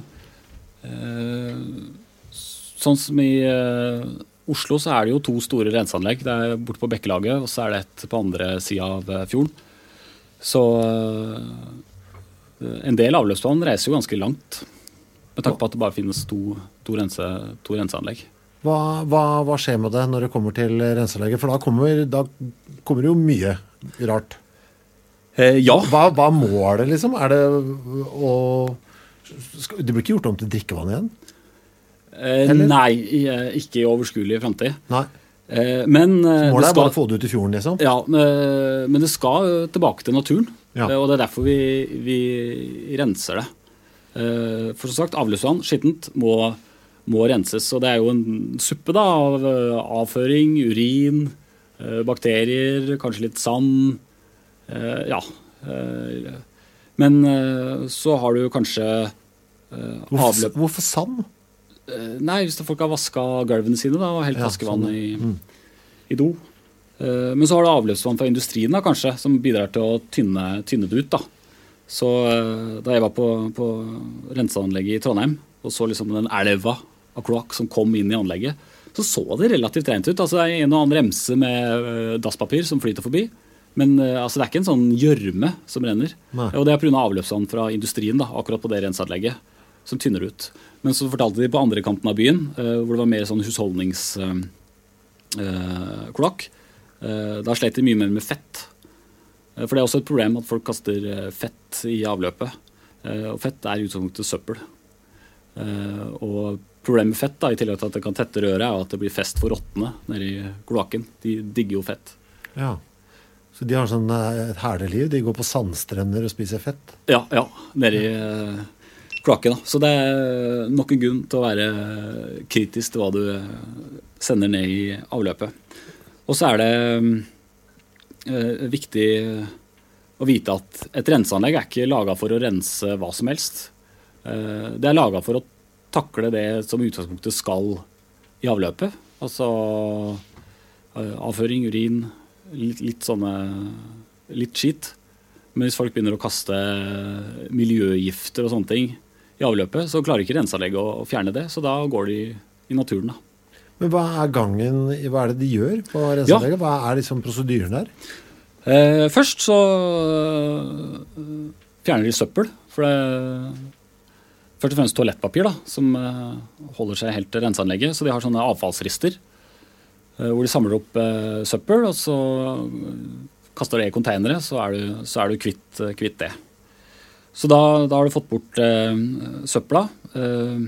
uh, sånn som i uh, Oslo så er det jo to store renseanlegg. Det er borte på Bekkelaget, og så er det et på andre siden av uh, fjorden. Så uh, en del avløpsvann reiser jo ganske langt. Med takk på at det bare finnes to, to, rense, to renseanlegg. Hva, hva, hva skjer med det når det kommer til renseanlegget? For da kommer, da kommer jo mye rart. Eh, ja. Hva, hva måler det, liksom? Er det å... Det blir ikke gjort om til drikkevann igjen? Eh, nei, ikke i overskuelig fremtid. Nei. Eh, men målet er skal, bare å få det ut i fjorden, liksom? Ja, men det skal tilbake til naturen. Ja. Og det er derfor vi, vi renser det. For som sagt, avløpsvann, skittent, må, må renses. Og det er jo en suppe da, av avføring, urin, bakterier, kanskje litt sand. Ja. Men så har du kanskje hvorfor, avløp. Hvorfor sand? Nei, hvis folk har vasket gulvene sine da, og helt ja, vaskevann sånn. i, mm. i do. Men så har du avløpsvann fra industrien da, kanskje, som bidrar til å tynne, tynne det ut da. Så da jeg var på, på renseanlegget i Trondheim og så liksom den elva av kloakk som kom inn i anlegget, så så det relativt rent ut. Altså det er en og annen remse med dasspapir som flyter forbi, men altså, det er ikke en sånn gjørme som renner. Nei. Og det er på grunn av avløpsvann fra industrien da, akkurat på det renseanlegget, som tynner ut. Men så fortalte de på andre kanten av byen, hvor det var mer sånn husholdningskloakk, da sleit de mye mer med fett. For det er også et problem at folk kaster fett i avløpet. Og fett er i utgangspunktet søppel. Og problemet med fett, da, i tillegg til at det kan tette røret, er at det blir fest for rottene nede i kloakken. De digger jo fett. Ja, så de har sånn et herlig liv. De går på sandstrender og spiser fett. Ja, ja, nede i kloakken. Så det er nok en grunn til å være kritisk til hva du sender ned i avløpet. Og så er det Uh, viktig å vite at et renseanlegg er ikke laget for å rense hva som helst. Uh, det er laget for å takle det som utgangspunktet skal i avløpet. Altså uh, avføring, urin, litt, litt sånne, litt skit. Men hvis folk begynner å kaste miljøgifter og sånne ting i avløpet, så klarer ikke renseanlegget å, å fjerne det, så da går de i naturen da. Men hva er gangen, hva er det de gjør på renseanlegget? Ja. Hva er liksom prosedyren der? Eh, først så uh, fjerner de søppel, for det er først og fremst toalettpapir da, som uh, holder seg helt til renseanlegget, så de har sånne avfallsrister, uh, hvor de samler opp uh, søppel, og så kaster det i containere, så er du, så er du kvitt, uh, kvitt det. Så da, da har du fått bort uh, søppela, uh,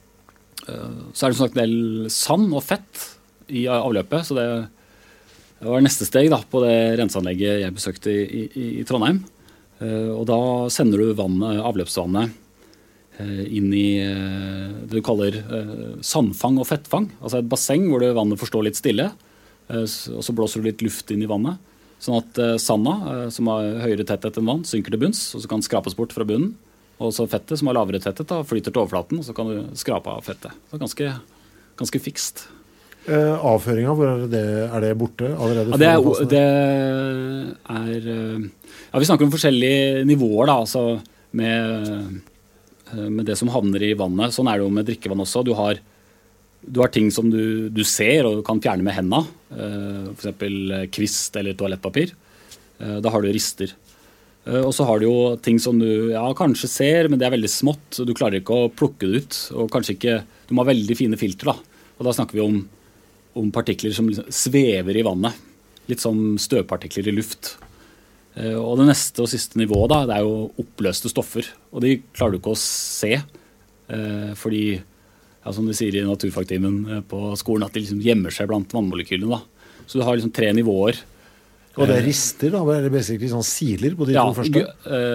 så er det som sagt en del sand og fett i avløpet, så det var neste steg da, på det renseanlegget jeg besøkte i, i, i Trondheim. Og da sender du vannet, avløpsvannet inn i det du kaller sandfang og fettfang, altså et basseng hvor det vannet får stå litt stille, og så blåser du litt luft inn i vannet, sånn at sanda, som har høyere tetthet enn vann, synker til bunns, og så kan skrapes bort fra bunnen. Og så fettet, som har lavere tetthet, da, flyter til overflaten, og så kan du skrape av fettet. Så ganske, ganske fikst. Eh, avføringen, hvor er det, er det borte allerede? Ja, det er, det er ja, vi snakker om forskjellige nivåer, da, altså med, med det som havner i vannet. Sånn er det jo med drikkevann også. Du har, du har ting som du, du ser og kan fjerne med hendene, for eksempel kvist eller toalettpapir. Da har du rister. Og så har du jo ting som du ja, kanskje ser, men det er veldig smått, så du klarer ikke å plukke det ut. Og kanskje ikke, du må ha veldig fine filter da. Og da snakker vi om, om partikler som svever i vannet. Litt som støvpartikler i luft. Og det neste og siste nivået da, det er jo oppløste stoffer. Og de klarer du ikke å se, fordi, ja, som de sier i naturfagtimen på skolen, at de liksom gjemmer seg blant vannmolekylene da. Så du har liksom tre nivåer. Og det er rister da, eller basically sånn siler på de ja, to første?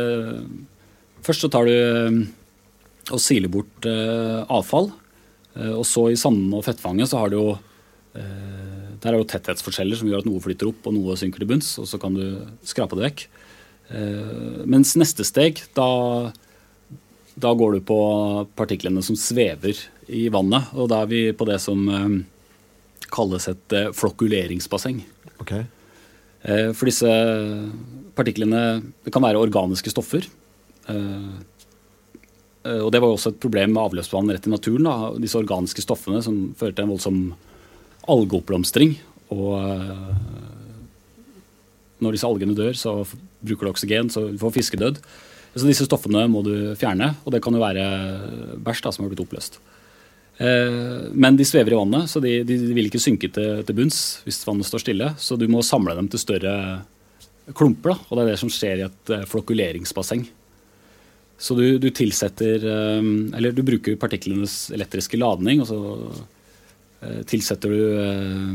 Uh, først så tar du uh, og siler bort uh, avfall, uh, og så i sanden og fettfanget så har du jo uh, der er jo tetthetsforskjeller som gjør at noe flytter opp og noe synker til bunns, og så kan du skrape det vekk. Eh, mens neste steg, da, da går du på partiklene som svever i vannet, og da er vi på det som eh, kalles et eh, flokkuleringsbasseng. Okay. Eh, for disse partiklene, det kan være organiske stoffer, eh, og det var jo også et problem med avløpsvann rett i naturen, da. Disse organiske stoffene som fører til en voldsom algeoppblomstring, og uh, når disse algene dør, så bruker du oksygen, så du får fiskedød. Så disse stoffene må du fjerne, og det kan jo være bæsj da, som har blitt oppløst. Uh, men de svever i vannet, så de, de vil ikke synke til, til bunns hvis vannet står stille, så du må samle dem til større klumper, da, og det er det som skjer i et uh, flokkuleringsbasseng. Så du, du tilsetter, eller du bruker partiklenes elektriske ladning, og så eh, tilsetter du eh,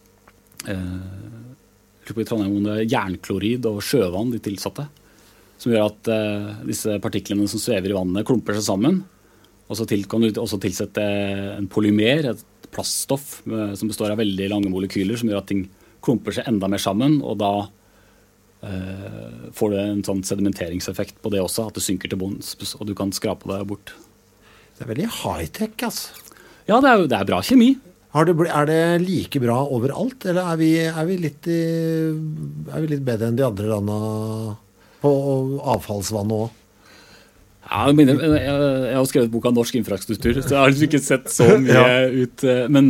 eh, i Trondheim om det er jernklorid og sjøvann de tilsatte, som gjør at eh, disse partiklene som svever i vannet klumper seg sammen, og så til, kan du også tilsette en polymer, et plaststoff med, som består av veldig lange molekyler, som gjør at ting klumper seg enda mer sammen, og da Uh, får du en sånn sedimenteringseffekt på det også, at det synker til bunns, og du kan skrape det bort. Det er veldig high-tech, altså. Ja, det er, det er bra kjemi. Har det, er det like bra overalt, eller er vi, er vi, litt, i, er vi litt bedre enn de andre landene på avfallsvannet også? Ja, jeg, mener, jeg, jeg har skrevet boka Norsk infrastruktur, så jeg har ikke sett så mye ja. ut, men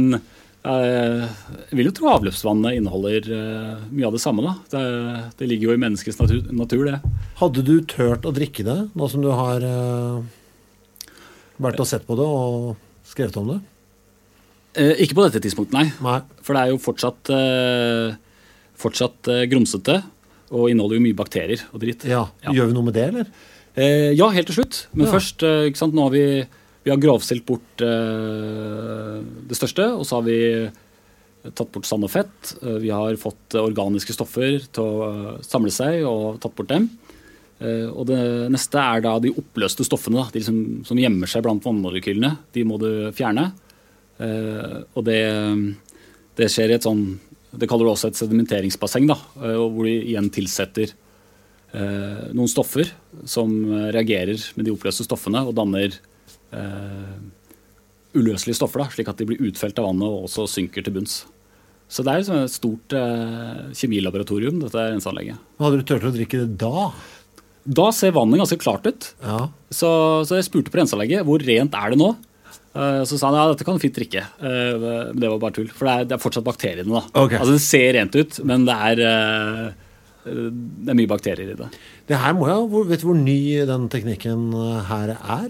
jeg vil jo tro avløpsvannet inneholder mye av det samme. Da. Det, det ligger jo i menneskets natur, natur, det. Hadde du tørt å drikke det, nå som du har uh, vært og sett på det og skrevet om det? Eh, ikke på dette tidspunktet, nei. nei. For det er jo fortsatt, eh, fortsatt eh, grumsete, og inneholder jo mye bakterier og dritt. Ja, ja. Gjør vi noe med det, eller? Eh, ja, helt til slutt. Men ja. først, eh, ikke sant, nå har vi... Vi har grovstilt bort uh, det største, og så har vi tatt bort sand og fett. Uh, vi har fått organiske stoffer til å uh, samle seg og tatt bort dem. Uh, og det neste er da de oppløste stoffene, da, de som, som gjemmer seg blant vannmolekylene. De må du fjerne. Uh, og det, det skjer i et sånn, det kaller du også et sedimenteringsbasseng, da, uh, hvor du igjen tilsetter uh, noen stoffer som reagerer med de oppløste stoffene og danner Uh, uløselige stoffer, da, slik at de blir utfelt av vannet og også synker til bunns. Så det er liksom et stort uh, kjemilaboratorium, dette renseanlegget. Hadde du tørt å drikke det da? Da ser vannet ganske klart ut. Ja. Så, så jeg spurte på renseanlegget, hvor rent er det nå? Uh, så sa han, ja, dette kan du fint drikke. Uh, men det var bare tull, for det er, det er fortsatt bakteriene da. Okay. Altså det ser rent ut, men det er, uh, det er mye bakterier i det. Det her må jeg, vet du hvor ny den teknikken her er?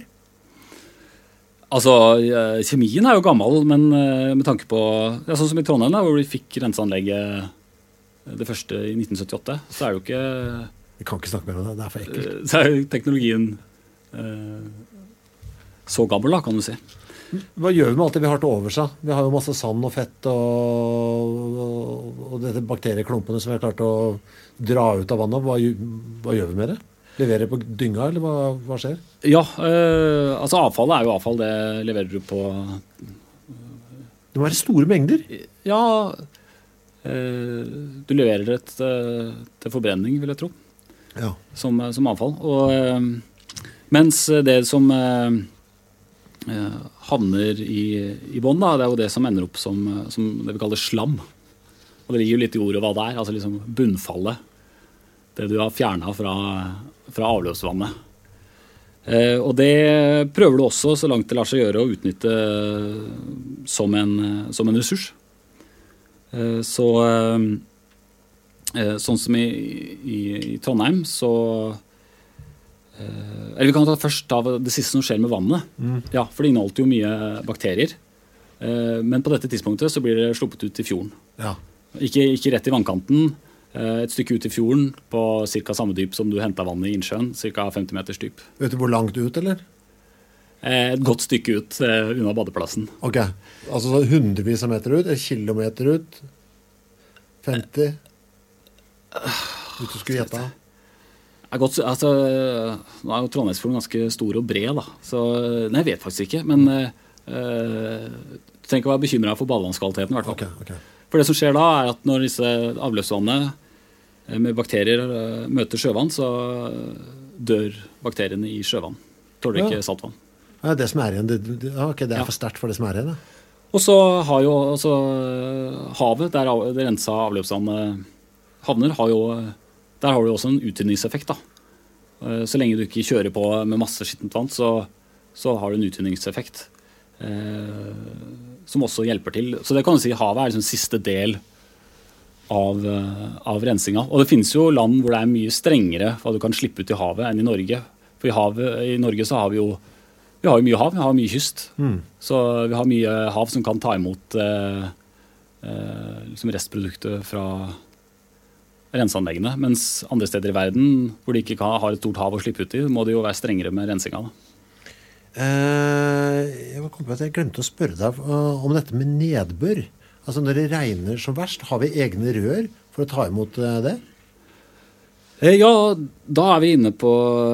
Altså, kjemien er jo gammel, men med tanke på, ja, sånn som i Trondheim da, hvor vi fikk renseanlegget det første i nitten syttiåtte, så er det jo ikke... Vi kan ikke snakke mer om det, det er for ekkelt. Så er jo teknologien eh, så gammel da, kan du si. Hva gjør vi med alt det vi har til over seg? Vi har jo masse sand og fett og, og, og dette bakterieklumpene som vi har klart å dra ut av vannet. Hva, hva gjør vi med det? Leverer på dynga, eller hva, hva skjer? Ja, eh, altså avfallet er jo avfall, det leverer du på... Det må være store mengder? Ja, eh, du leverer det til, til forbrenning, vil jeg tro, ja. som, som avfall. Og, eh, mens det som eh, havner i, i bånn, da, det er jo det som ender opp som, som det vi kaller slam. Og det ligger jo litt i ordet hva det er, altså liksom bunnfallet. Det du har fjernet fra, fra avløpsvannet. Eh, og det prøver du også så langt det lar seg gjøre å utnytte som en, som en ressurs. Eh, så eh, sånn som i, i, i Trondheim så eh, eller vi kan ta først ta det siste som skjer med vannet. Mm. Ja, for det inneholdt jo mye bakterier. Eh, men på dette tidspunktet så blir det sluppet ut i fjorden. Ja. Ikke, ikke rett i vannkanten. Et stykke ut i fjorden på cirka samme dyp som du hentet vannet i innsjøen, cirka femti meters dyp. Vet du hvor langt ut, eller? Et godt stykke ut eh, unna badeplassen. Ok, altså så hundrevis av meter ut, en kilometer ut, femti, hvis du skulle gjette. Godt, altså, nå er jo Trondheimsfjorden ganske stor og bred, da. Så, nei, jeg vet faktisk ikke, men eh, du trenger ikke å være bekymret for badevannskvaliteten, i hvert fall. Okay, okay. For det som skjer da, er at når disse avløpsvannene med bakterier møter sjøvann, så dør bakteriene i sjøvann. Tåler ikke ja. saltvann. Ja, det som er igjen, det, det, ok, det er ja. for sterkt for det som er igjen, da. Og så har jo altså, havet, der det rensa avløpsvannet havner, har jo, der har du også en uttynningseffekt. Da. Så lenge du ikke kjører på med masse skittent vann, så, så har du en uttynningseffekt. Eh, som også hjelper til. Så det kan du si, havet er liksom siste del av, av rensinga. Og det finnes jo land hvor det er mye strengere hva du kan slippe ut i havet enn i Norge. For i, havet, i Norge så har vi jo vi har jo mye hav, vi har mye kyst. Mm. Så vi har mye hav som kan ta imot eh, eh, liksom restprodukter fra renseanleggene. Mens andre steder i verden, hvor de ikke kan, har et stort hav å slippe ut i, må det jo være strengere med rensinga. Da. Eh, jeg, kom på at jeg glemte å spørre deg om dette med nedbør. Altså når det regner som verst, har vi egne rør for å ta imot det? Eh, ja, da er vi inne på,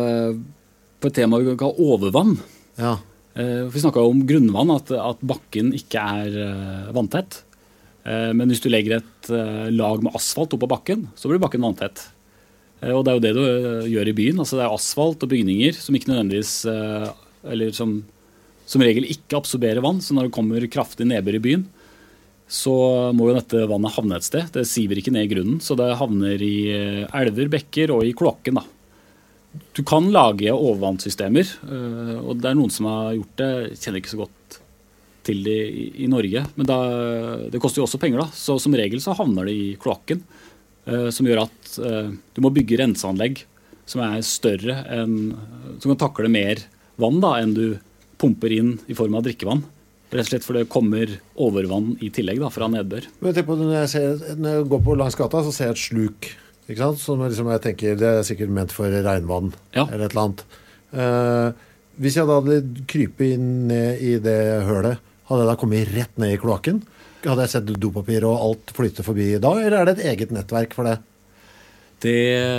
på et tema vi kan kalle overvann. Ja. Eh, vi snakket om grunnvann, at, at bakken ikke er uh, vanntett. Eh, men hvis du legger et uh, lag med asfalt opp på bakken, så blir bakken vanntett. Eh, og det er jo det du uh, gjør i byen. Altså det er asfalt og bygninger som ikke nødvendigvis, uh, eller som, som regel ikke absorberer vann. Så når det kommer kraftig nedbør i byen, så må jo dette vannet havne et sted. Det siver ikke ned i grunnen, så det havner i uh, elver, bekker og i kloakken da. Du kan lage overvannssystemer, og det er noen som har gjort det, jeg kjenner ikke så godt til det i, i Norge, men da, det koster jo også penger da, så som regel så havner det i kloakken, som gjør at du må bygge renseanlegg som er større enn, som kan takle mer vann da, enn du pumper inn i form av drikkevann. Rett og slett for det kommer overvann i tillegg da, fra nedbør. Men jeg på, når, jeg ser, når jeg går på langs gata, så ser jeg et sluk. Ikke sant? Som liksom jeg tenker, det er sikkert ment for regnvann ja. eller et eller annet. Uh, hvis jeg da hadde krypet inn ned i det hølet, hadde jeg da kommet rett ned i kloakken? Hadde jeg sett dopapir og alt flytte forbi da, eller er det et eget nettverk for det? Det...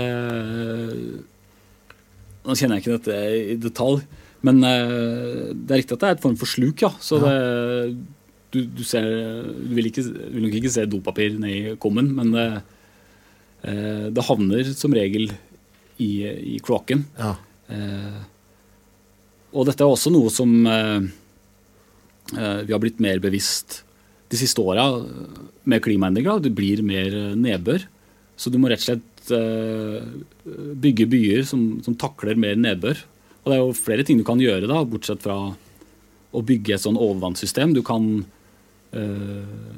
Nå kjenner jeg ikke dette i detalj, men uh, det er riktig at det er et form for sluk, ja. Så ja. Det, du, du, ser, du vil, ikke, vil nok ikke se dopapir ned i kummen, men det Det havner som regel i, i kloakken. Ja. Eh, og dette er også noe som eh, vi har blitt mer bevisst de siste årene med klimaendringer. Det blir mer nedbør. Så du må rett og slett eh, bygge byer som, som takler mer nedbør. Og det er jo flere ting du kan gjøre da, bortsett fra å bygge et sånn overvannssystem. Du kan eh,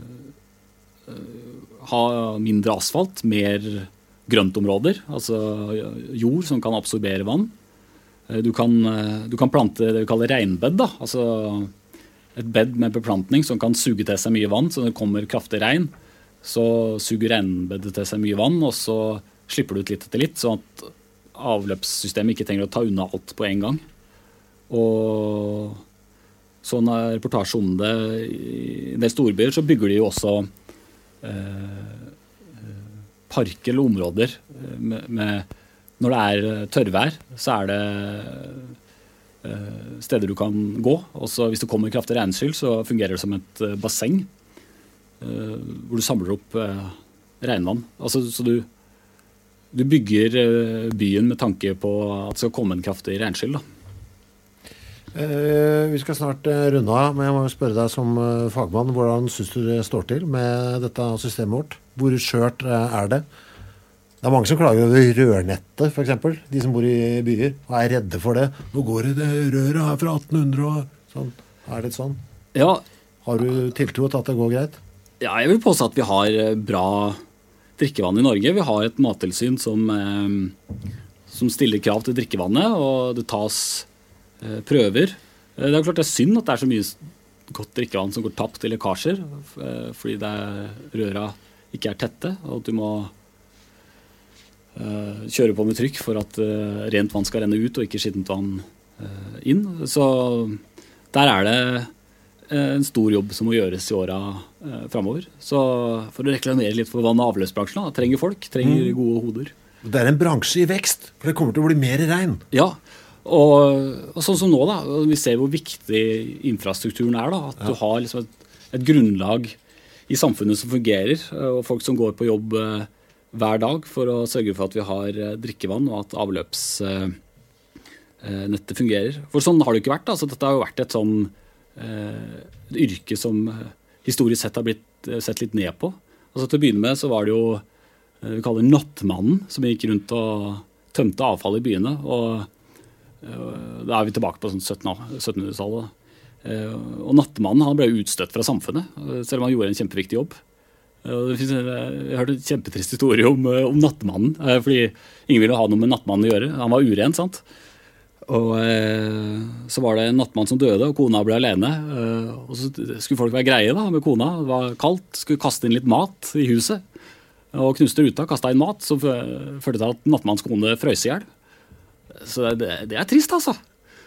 ha mindre asfalt, mer grøntområder, altså jord som kan absorbere vann. Du kan, du kan plante det vi kaller regnbed, da. Altså et bed med beplantning som kan suge til seg mye vann, så når det kommer kraftig regn, så suger regnbedet til seg mye vann, og så slipper du ut litt etter litt, sånn at avløpssystemet ikke trenger å ta unna alt på en gang. Og sånn er reportasje om det i en del storbyer, så bygger de jo også parker eller områder med, med, når det er tørrvær, så er det uh, steder du kan gå. Også hvis det kommer kraftig regnskyll, så fungerer det som et uh, basseng uh, hvor du samler opp uh, regnvann. Altså, så du, du bygger uh, byen med tanke på at det skal komme en kraftig regnskyll da. Uh, vi skal snart uh, runde av, men jeg må spørre deg som uh, fagmann, hvordan synes du det står til med dette systemet vårt? Hvor skjørt uh, er det? Det er mange som klager over rørnettet, for eksempel, de som bor i byer, og er redde for det. Nå går det, det røret her fra atten hundre og sånn. Er det sånn? Ja. Har du tiltro til at det går greit? Ja, jeg vil påstå at vi har bra drikkevann i Norge. Vi har et mattilsyn som, uh, som stiller krav til drikkevannet, og det tas prøver. Det er klart det er synd at det er så mye godt drikkevann som går tapt til lekkasjer, fordi det er, røra ikke er tette, og at du må uh, kjøre på med trykk for at uh, rent vann skal renne ut og ikke skittent vann uh, inn. Så der er det en stor jobb som må gjøres i åra uh, fremover. Så for å reklamere litt for vann- og avløpsbransjen, da, trenger folk, trenger mm. gode hoder. Det er en bransje i vekst, for det kommer til å bli mer regn. Ja, Og, og sånn som nå da, vi ser hvor viktig infrastrukturen er da, at ja. Du har liksom et, et grunnlag i samfunnet som fungerer, og folk som går på jobb hver dag for å sørge for at vi har drikkevann og at avløpsnettet fungerer. For sånn har det ikke vært. Altså, dette har jo vært et sånn eh, yrke som historisk sett har blitt sett litt ned på. Altså, til å begynne med så var det jo vi kaller nattmannen, som gikk rundt og tømte avfall i byene. Og da er vi tilbake på sånn syttenhundretallet. Og nattmannen han ble utstøtt fra samfunnet, selv om han gjorde en kjempeviktig jobb. Det finnes, jeg hørte en kjempetrist historie om, om nattmannen, fordi ingen ville ha noe med nattmannen å gjøre. Han var uren, sant? Og så var det en nattmann som døde, og kona ble alene. Og så skulle folk være greie da, med kona. Det var kaldt, skulle kaste inn litt mat i huset. Og knuste ruta, kastet inn mat, så førte til at nattmannens kone frøs i hjel. Så det, det er trist, altså.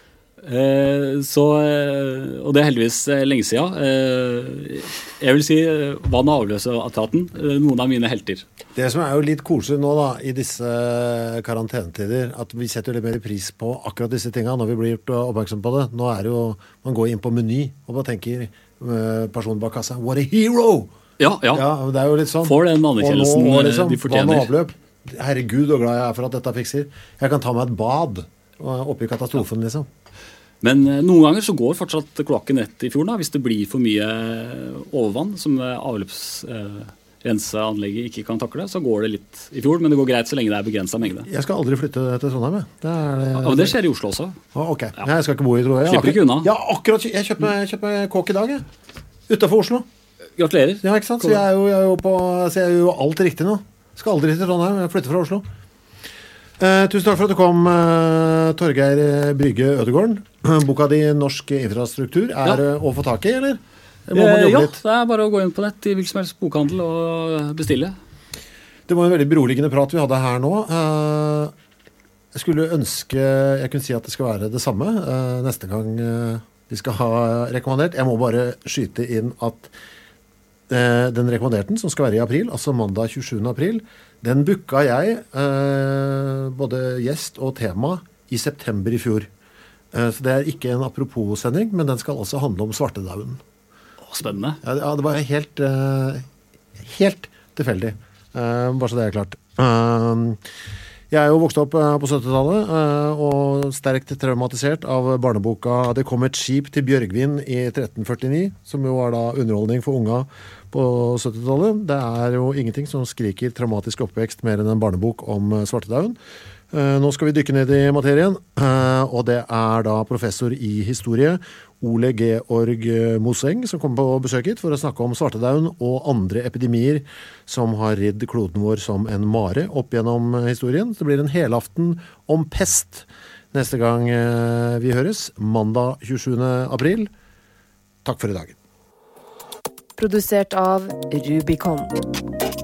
Eh, så, og det er heldigvis lenge siden. Eh, jeg vil si vann- og avløpsetaten, noen av mine helter. Det som er jo litt koselig nå da, i disse karantenetider, at vi setter litt mer pris på akkurat disse tingene når vi blir gjort oppmerksom på det. Nå er det jo, man går inn på meny og bare tenker personen bak kassa, what a hero! Ja, ja. Ja, det er jo litt sånn. Får den anerkjennelsen nå, liksom, de fortjener. Vann og avløp. Herregud, og glad jeg er for at dette fikser. Jeg kan ta meg et bad oppi katastrofen, liksom. Men noen ganger så går fortsatt kloakken rett i fjorden, da, hvis det blir for mye overvann, som avløpsrenseanlegget ikke kan takle, så går det litt i fjorden, men det går greit så lenge det er begrenset mengde. Jeg skal aldri flytte til Trondheim, det er det. Ja, men det skjer i Oslo også. Ah, ok, ja. Jeg skal ikke bo i, tror jeg. Slipper ikke unna. Ja, akkurat. Jeg kjøpte meg, kjøpte meg kåk i dag, jeg. Utenfor Oslo. Gratulerer. Ja, ikke sant? Så jeg er jo, jeg er jo på, så jeg er jo alt riktig nå. Skal aldri til Trondheim, jeg flytter fra Oslo. Eh, tusen takk for at du kom, eh, Torgeir Brygge Ødegården. Boka di Norsk infrastruktur er ja. Å få tak i, eller? Må man jobbe ja, litt? Det er bare å gå inn på nett i hvilken som helst bokhandel og bestille. Det var en veldig beroligende prat vi hadde her nå. Eh, jeg skulle ønske jeg kunne si at det skal være det samme eh, neste gang eh, vi skal ha rekommandert. Jeg må bare skyte inn at den rekommanderten som skal være i april, altså mandag tjuesjuende april, den booka jeg eh, både gjest og tema i september i fjor. Eh, så det er ikke en apropos-sending, men den skal også handle om svartedauden. Åh, spennende. Ja, det var helt, eh, helt tilfeldig. Eh, bare så det er klart. Eh, jeg er jo vokst opp på syttitallet eh, og sterkt traumatisert av barneboka «Det kom et skip til Bjørgvin» i tretten førtini, som jo var da underholdning for unga på syttitallet. Det er jo ingenting som skriker traumatisk oppvekst mer enn en barnebok om svartedauden. Eh, nå skal vi dykke ned i materien, eh, og det er da professor i historie, Ole Georg Moseng, som kommer på besøk hit for å snakke om svartedauden og andre epidemier som har ridd kloden vår som en mare opp gjennom historien. Det blir en helaften om pest neste gang eh, vi høres, mandag tjuesjuende april. Takk for i dag. Produsert av Rubicon.